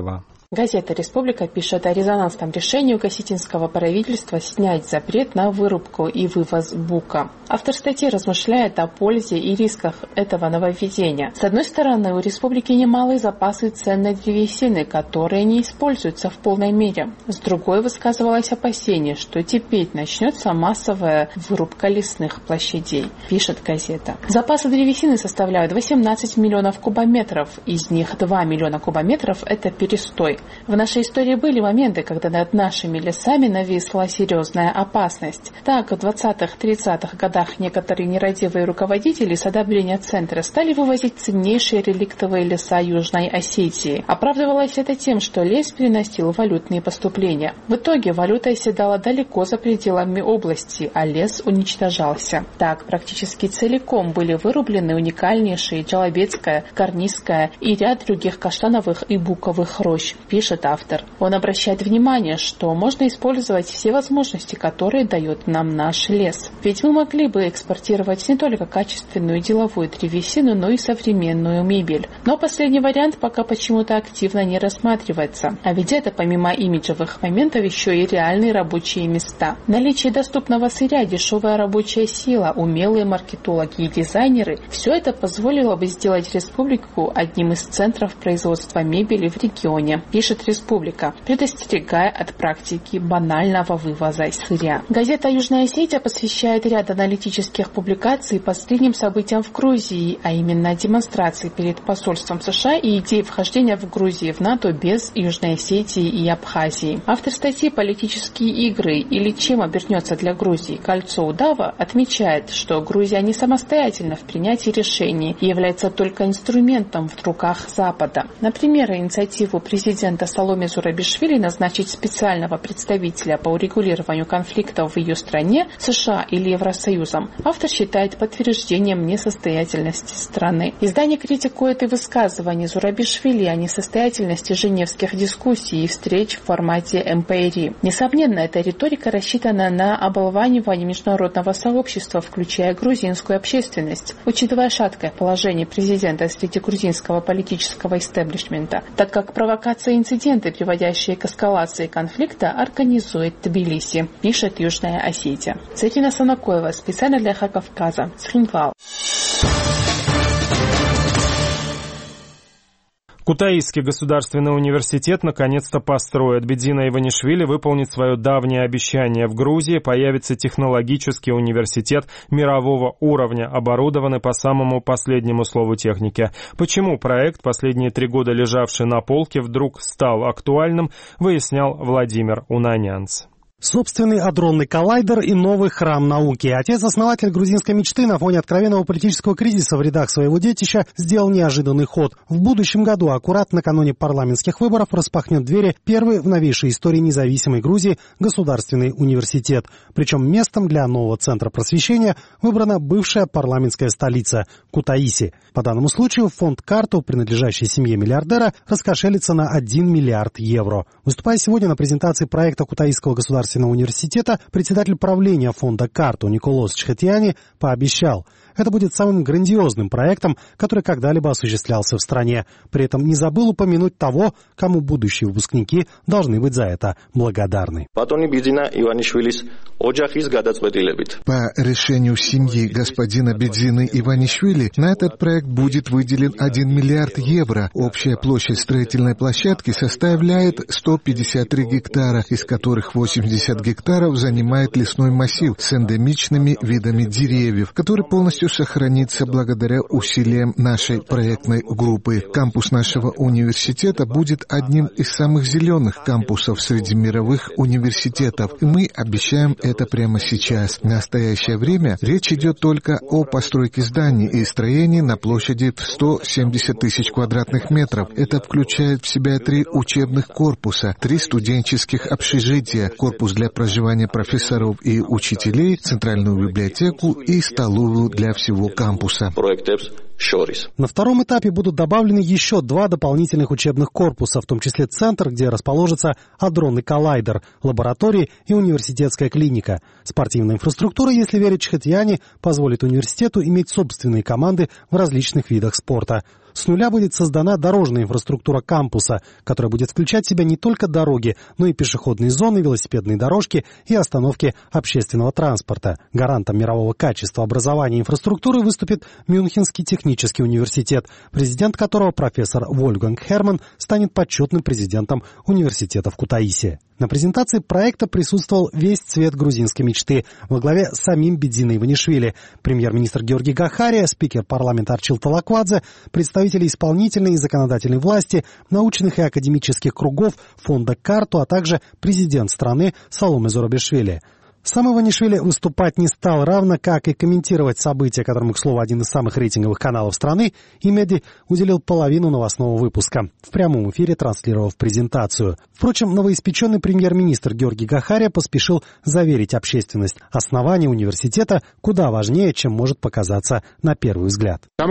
Газета «Республика» пишет о резонансном решении гаситинского правительства снять запрет на вырубку и вывоз бука. Автор статьи размышляет о пользе и рисках этого нововведения. С одной стороны, у республики немалые запасы ценной древесины, которые не используются в полной мере. С другой высказывалось опасение, что теперь начнется массовая вырубка лесных площадей, пишет газета. Запасы древесины составляют 18 миллионов кубометров, из них 2 миллиона кубометров – это перестой. В нашей истории были моменты, когда над нашими лесами нависла серьезная опасность. Так, в 20-30-х годах некоторые нерадивые руководители с одобрения центра стали вывозить ценнейшие реликтовые леса Южной Осетии. Оправдывалось это тем, что лес переносил валютные поступления. В итоге валюта оседала далеко за пределами области, а лес уничтожался. Так, практически целиком были вырублены уникальнейшие Джалабецкая, Карнизская и ряд других каштановых и буковых рощ, пишет автор. Он обращает внимание, что можно использовать все возможности, которые дает нам наш лес. Ведь мы могли бы экспортировать не только качественную деловую древесину, но и современную мебель. Но последний вариант пока почему-то активно не рассматривается. А ведь это помимо имиджевых моментов еще и реальные рабочие места. Наличие доступного сырья, дешевая рабочая сила, умелые маркетологи и дизайнеры – все это позволило бы сделать республику одним из центров производства мебели в регионе, пишет «Республика», предостерегая от практики банального вывоза сырья. Газета «Южная Осетия» посвящает ряд аналитических публикаций последним событиям в Грузии, а именно демонстрации перед посольством США и идеи вхождения в Грузию в НАТО без Южной Осетии и Абхазии. Автор статьи «Политические игры» или «Чем обернется для Грузии кольцо удава» отмечает, что Грузия не самостоятельна в принятии решений и является только инструментом в руках Запада. Например, инициативу президента Саломе Зурабишвили назначить специального представителя по урегулированию конфликтов в ее стране, США или Евросоюзом, автор считает подтверждением несостоятельности страны. Издание критикует и высказывания Зурабишвили о несостоятельности женевских дискуссий и встреч в формате МПРИ. Несомненно, эта риторика рассчитана на оболванивание международного сообщества, включая грузинскую общественность, учитывая шаткое положение президента среди грузинского политического истеблишмента, так как провокация и инциденты, приводящие к эскалации конфликта, организует Тбилиси, пишет Южная Осетия. Царина Санакоева, специально для Эхо Кавказа, Схинвал. Кутаисский государственный университет наконец-то построят. Бедзина Иванишвили выполнит свое давнее обещание. В Грузии появится технологический университет мирового уровня, оборудованный по самому последнему слову техники. Почему проект, последние 3 года лежавший на полке, вдруг стал актуальным, выяснял Владимир Унанянц. Собственный адронный коллайдер и новый храм науки. Отец-основатель грузинской мечты на фоне откровенного политического кризиса в рядах своего детища сделал неожиданный ход. В будущем году, аккурат накануне парламентских выборов, распахнет двери первый в новейшей истории независимой Грузии государственный университет. Причем местом для нового центра просвещения выбрана бывшая парламентская столица Кутаиси. По данному случаю фонд «Карту», принадлежащий семье миллиардера, раскошелится на 1 миллиард евро. Выступая сегодня на презентации проекта Кутаисского государственного университета, председатель правления фонда «Карту» Николос Чхетьяни пообещал, это будет самым грандиозным проектом, который когда-либо осуществлялся в стране. При этом не забыл упомянуть того, кому будущие выпускники должны быть за это благодарны. По решению семьи господина Бедзины Иванишвили на этот проект будет выделен 1 миллиард евро. Общая площадь строительной площадки составляет 153 гектара, из которых 80 гектаров занимает лесной массив с эндемичными видами деревьев, который полностью сохранится благодаря усилиям нашей проектной группы. Кампус нашего университета будет одним из самых зеленых кампусов среди мировых университетов, и мы обещаем это прямо сейчас. В настоящее время речь идет только о постройке зданий и строений на площади в 170 тысяч квадратных метров. Это включает в себя 3 учебных корпуса, 3 студенческих общежития, корпус для проживания профессоров и учителей, центральную библиотеку и столовую для всего кампуса. На втором этапе будут добавлены еще 2 дополнительных учебных корпуса, в том числе центр, где расположится адронный коллайдер, лаборатории и университетская клиника. Спортивная инфраструктура, если верить Чхетьяни, позволит университету иметь собственные команды в различных видах спорта. С нуля будет создана дорожная инфраструктура кампуса, которая будет включать в себя не только дороги, но и пешеходные зоны, велосипедные дорожки и остановки общественного транспорта. Гарантом мирового качества образования и инфраструктуры выступит Мюнхенский технический университет, президент которого профессор Вольфганг Херман станет почетным президентом университета в Кутаиси. На презентации проекта присутствовал весь цвет грузинской мечты во главе с самим Бедзиной Иванишвили, премьер-министр Георгий Гахария, спикер парламента Арчил Талаквадзе, представители исполнительной и законодательной власти, научных и академических кругов, фонда «Карту», а также президент страны Саломе Зурабишвили. Сам Иванишвили выступать не стал, равно как и комментировать события, которому, к слову, один из самых рейтинговых каналов страны, Имеди, уделил половину новостного выпуска, в прямом эфире транслировав презентацию. Впрочем, новоиспеченный премьер-министр Георгий Гахария поспешил заверить общественность: основание университета куда важнее, чем может показаться на первый взгляд. В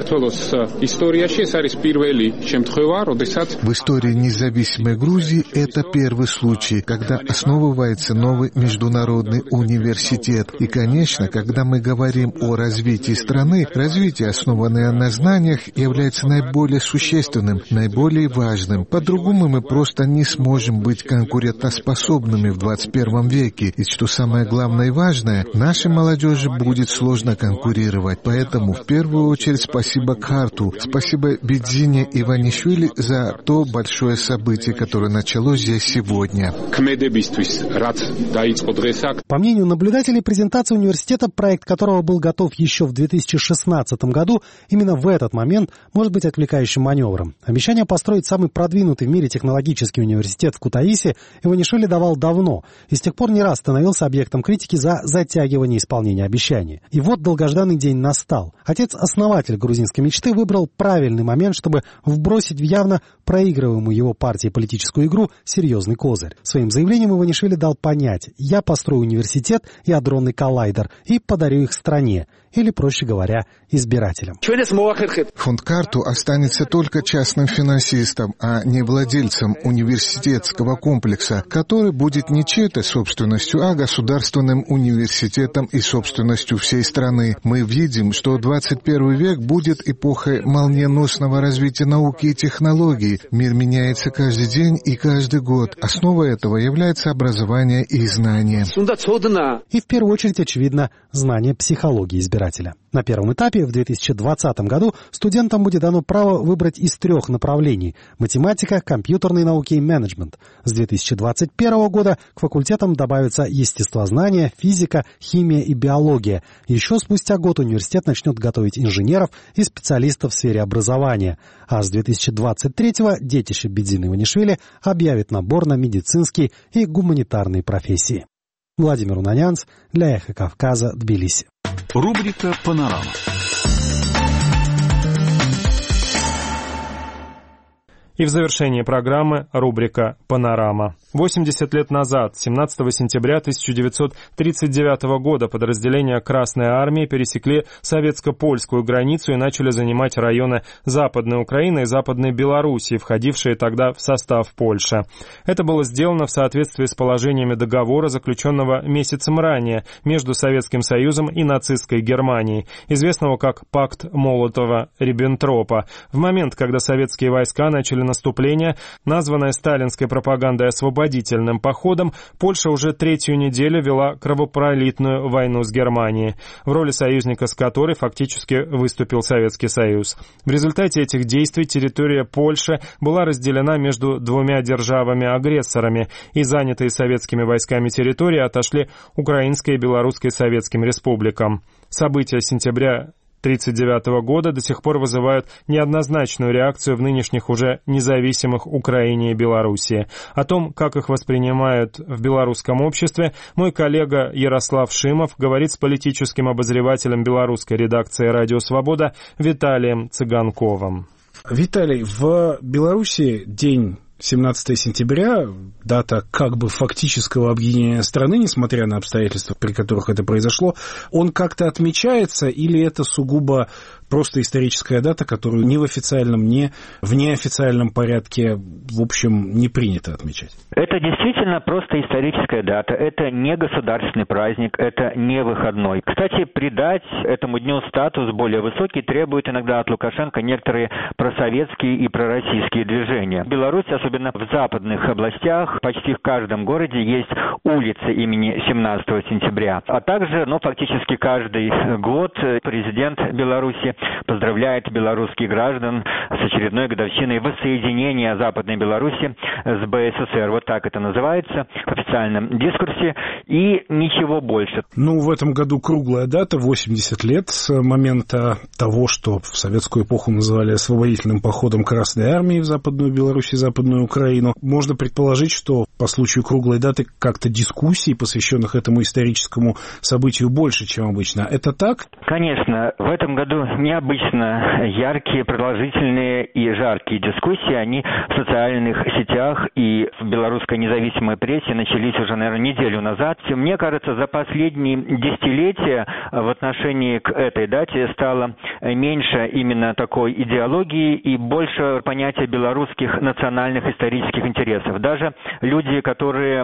истории независимой Грузии это первый случай, когда основывается новый международный университет. И, конечно, когда мы говорим о развитии страны, развитие, основанное на знаниях, является наиболее существенным, наиболее важным. По-другому мы просто не сможем быть конкурентоспособными в 21 веке. И что самое главное и важное, нашей молодежи будет сложно конкурировать. Поэтому, в первую очередь, спасибо Карту, спасибо Бедзине Иванишвили за то большое событие, которое началось здесь сегодня. По мнению наблюдателей презентации университета, проект которого был готов еще в 2016 году, именно в этот момент может быть отвлекающим маневром. Обещание построить самый продвинутый в мире технологический университет в Кутаиси Иванишвили давал давно и с тех пор не раз становился объектом критики за затягивание исполнения обещаний. И вот долгожданный день настал. Отец-основатель грузинской мечты выбрал правильный момент, чтобы вбросить в явно проигрываемую его партией политическую игру серьезный козырь. Своим заявлением Иванишвили дал понять: я построю университет и адронный коллайдер и подарю их стране, или, проще говоря, избирателям. Фонд Карту останется только частным финансистом, а не владельцем университетского комплекса, который будет не чьей-то собственностью, а государственным университетом и собственностью всей страны. Мы видим, что 21 век будет эпохой молниеносного развития науки и технологий. Мир меняется каждый день и каждый год. Основой этого является образование и знание. И в первую очередь, очевидно, знание психологии избирателя. На первом этапе в 2020 году студентам будет дано право выбрать из 3 направлений – математика, компьютерные науки и менеджмент. С 2021 года к факультетам добавятся естествознание, физика, химия и биология. Еще спустя год университет начнет готовить инженеров и специалистов в сфере образования. А с 2023-го детище Бедзины Иванишвили объявит набор на медицинские и гуманитарные профессии. Владимир Унанянц для Эхо Кавказа, Тбилиси. Рубрика «Панорама». И в завершении программы рубрика «Панорама». 80 лет назад, 17 сентября 1939 года, подразделения Красной Армии пересекли советско-польскую границу и начали занимать районы Западной Украины и Западной Белоруссии, входившие тогда в состав Польши. Это было сделано в соответствии с положениями договора, заключенного месяцем ранее между Советским Союзом и нацистской Германией, известного как Пакт Молотова-Риббентропа. В момент, когда советские войска начали наступление, названное сталинской пропагандой освободительным походом, Польша уже 3-ю неделю вела кровопролитную войну с Германией, в роли союзника с которой фактически выступил Советский Союз. В результате этих действий территория Польши была разделена между 2 державами-агрессорами, и занятые советскими войсками территории отошли Украинской и Белорусской Советским республикам. События сентября 1939 года до сих пор вызывают неоднозначную реакцию в нынешних уже независимых Украине и Белоруссии. О том, как их воспринимают в белорусском обществе, мой коллега Ярослав Шимов говорит с политическим обозревателем белорусской редакции «Радио Свобода» Виталием Цыганковым. Виталий, в Беларуси день 17 сентября, дата как бы фактического объединения страны, несмотря на обстоятельства, при которых это произошло, он как-то отмечается или это сугубо просто историческая дата, которую ни в официальном, ни в неофициальном порядке, в общем, не принято отмечать. Это действительно просто историческая дата. Это не государственный праздник, это не выходной. Кстати, придать этому дню статус более высокий требует иногда от Лукашенко некоторые просоветские и пророссийские движения. В Беларуси, особенно в западных областях, почти в каждом городе есть улицы имени 17 сентября. А также, фактически каждый год президент Беларуси поздравляет белорусских граждан с очередной годовщиной воссоединения Западной Беларуси с БССР. Вот так это называется в официальном дискурсе. И ничего больше. В этом году круглая дата, 80 лет с момента того, что в советскую эпоху называли освободительным походом Красной Армии в Западную Беларусь и Западную Украину. Можно предположить, что по случаю круглой даты как-то дискуссий, посвященных этому историческому событию, больше, чем обычно. Это так? Конечно. В этом году необычно яркие, продолжительные и жаркие дискуссии. Они в социальных сетях и в белорусской независимой прессе начались уже, наверное, неделю назад. Мне кажется, за последние десятилетия в отношении к этой дате стало меньше именно такой идеологии и больше понятия белорусских национальных исторических интересов. Даже люди, которые,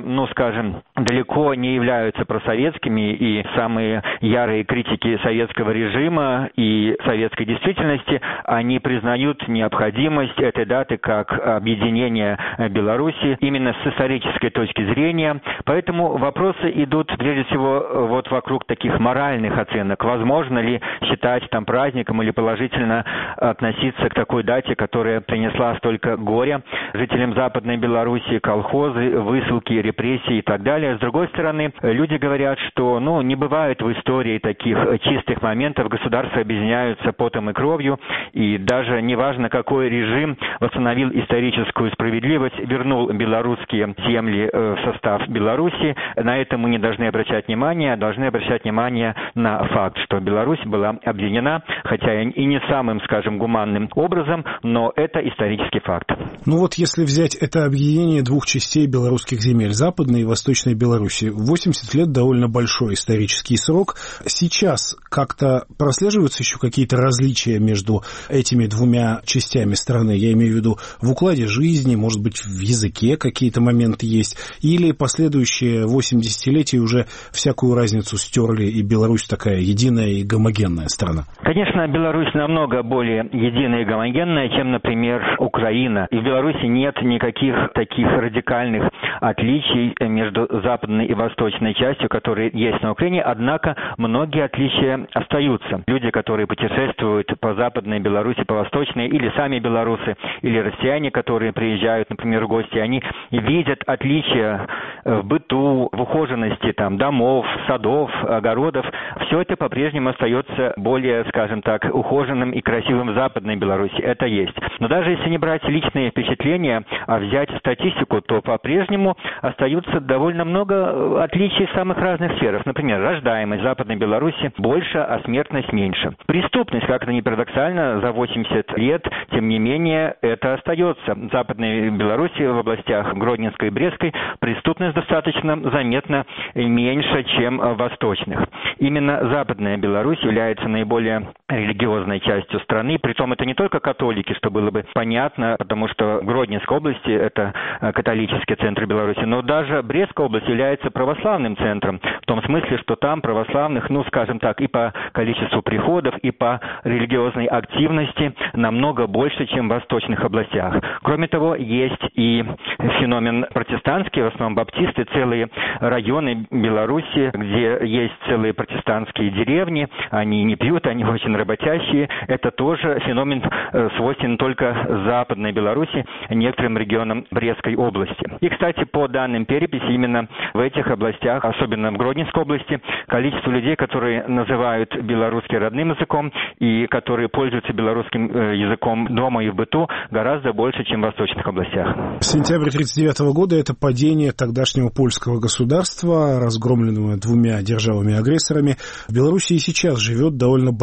далеко не являются просоветскими и самые ярые критики советского режима и советской действительности, они признают необходимость этой даты как объединения Беларуси именно с исторической точки зрения. Поэтому вопросы идут прежде всего вокруг таких моральных оценок. Возможно ли считать праздником или положительно относиться к такой дате, которая принесла столько горя жителям Западной Беларуси, колхозы, высылки, репрессии и так далее. С другой стороны, люди говорят, что не бывает в истории таких чистых моментов. Государства объединяются потом и кровью, и даже неважно, какой режим восстановил историческую справедливость, вернул белорусские земли в состав Беларуси. На это мы не должны обращать внимание, а должны обращать внимание на факт, что Беларусь была объединена, хотя и не самым, гуманным образом, но это исторический факт. Если взять это объединение двух частей белорусских земель, Западной и Восточной Беларуси, 80 лет довольно большой исторический срок. Сейчас как-то прослеживаются еще какие-то различия между этими двумя частями страны? Я имею в виду в укладе жизни, может быть, в языке какие-то моменты есть? Или последующие 8 десятилетий уже всякую разницу стерли, и Беларусь такая единая и гомогенная страна? Конечно, Беларусь намного более единая и гомогенная, чем, например, Украина. И в Беларуси нет никаких таких радикальных отличий между западной и восточной частью, которые есть на Украине, однако многие отличия остаются. Люди, которые путешествуют по Западной Беларуси, по Восточной, или сами белорусы, или россияне, которые приезжают, например, в гости, они видят отличия в быту, в ухоженности домов, садов, огородов. Все это по-прежнему остается более, ухоженным и красивым в Западной Беларуси. Это есть. Но даже если не брать личные впечатления, а взять статистику, то по-прежнему остаются довольно много отличий в самых разных сферах. Например, рождаемость в Западной Беларуси больше, а смертность меньше. Преступность, как это ни парадоксально, за 80 лет, тем не менее, это остается. В Западной Беларуси, в областях Гродненской и Брестской, преступность достаточно заметно меньше, чем в восточных. Именно Западная Беларусь является наиболее религиозной частью страны. Притом это не только католики, что было бы понятно, потому что в Гродненской области это католический центр Беларуси, но даже Брестская область является православным центром, в том смысле, что там православных, и по количеству приходов, и по религиозной активности намного больше, чем в восточных областях. Кроме того, есть и феномен протестантский, в основном баптисты, целые районы Беларуси, где есть целые протестантские деревни, они не пьют, они очень работящие. Это тоже феномен свойственен только Западной Беларуси, некоторым регионам Брестской области. И, кстати, по данным переписи, именно в этих областях, особенно в Гродненской области, количество людей, которые называют белорусский родным языком и которые пользуются белорусским языком дома и в быту, гораздо больше, чем в восточных областях. Сентябрь 1939 года – это падение тогдашнего польского государства, разгромленного двумя державами-агрессорами. В Беларуси и сейчас живет довольно большое,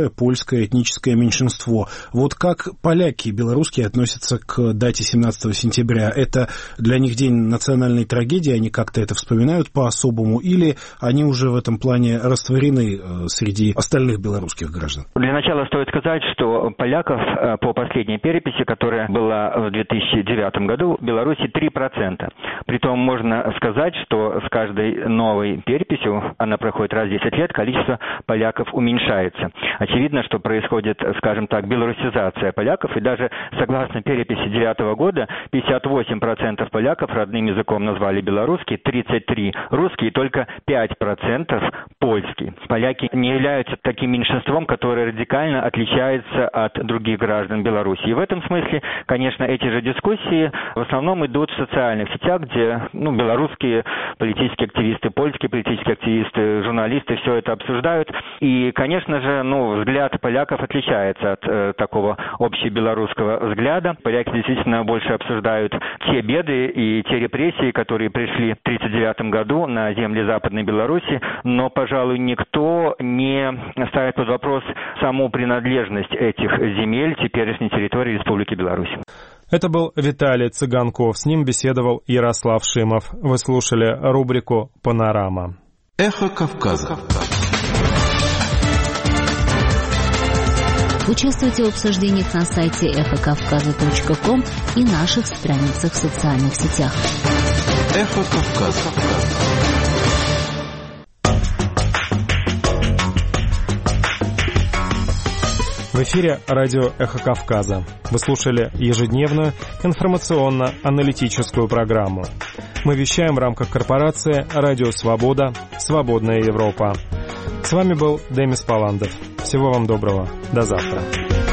большое польское этническое меньшинство. Вот как поляки белорусские относятся к дате 17 сентября? Это для них день национальной трагедии, они как-то это вспоминают по-особому, или они уже в этом плане растворены среди остальных белорусских граждан? Для начала стоит сказать, что поляков по последней переписи, которая была в 2009 году, в Беларуси 3%. Притом можно сказать, что с каждой новой переписью, она проходит раз в 10 лет, количество поляков уменьшается. Очевидно, что происходит, скажем так, белорусизация поляков, и даже согласно переписи 2009 года 58% поляков родным языком назвали белорусский, 33% русский и только 5% польский. Поляки не являются таким меньшинством, которое радикально отличается от других граждан Беларуси. И в этом смысле, конечно, эти же дискуссии в основном идут в социальных сетях, где белорусские политические активисты, польские политические активисты, журналисты все это обсуждают. И, конечно же, взгляд поляков отличается от такого общебелорусского взгляда. Поляки действительно больше обсуждают те беды и те репрессии, которые пришли в 1939 году на земли Западной Беларуси, но, пожалуй, никто не ставит под вопрос саму принадлежность этих земель теперешней территории Республики Беларусь. Это был Виталий Цыганков, с ним беседовал Ярослав Шимов. Вы слушали рубрику «Панорама». Эхо Кавказа. Участвуйте в обсуждениях на сайте эхокавказа.ком и наших страницах в социальных сетях. Эхо Кавказа. В эфире радио «Эхо Кавказа». Вы слушали ежедневную информационно-аналитическую программу. Мы вещаем в рамках корпорации «Радио Свобода. Свободная Европа». С вами был Демис Паландов. Всего вам доброго. До завтра.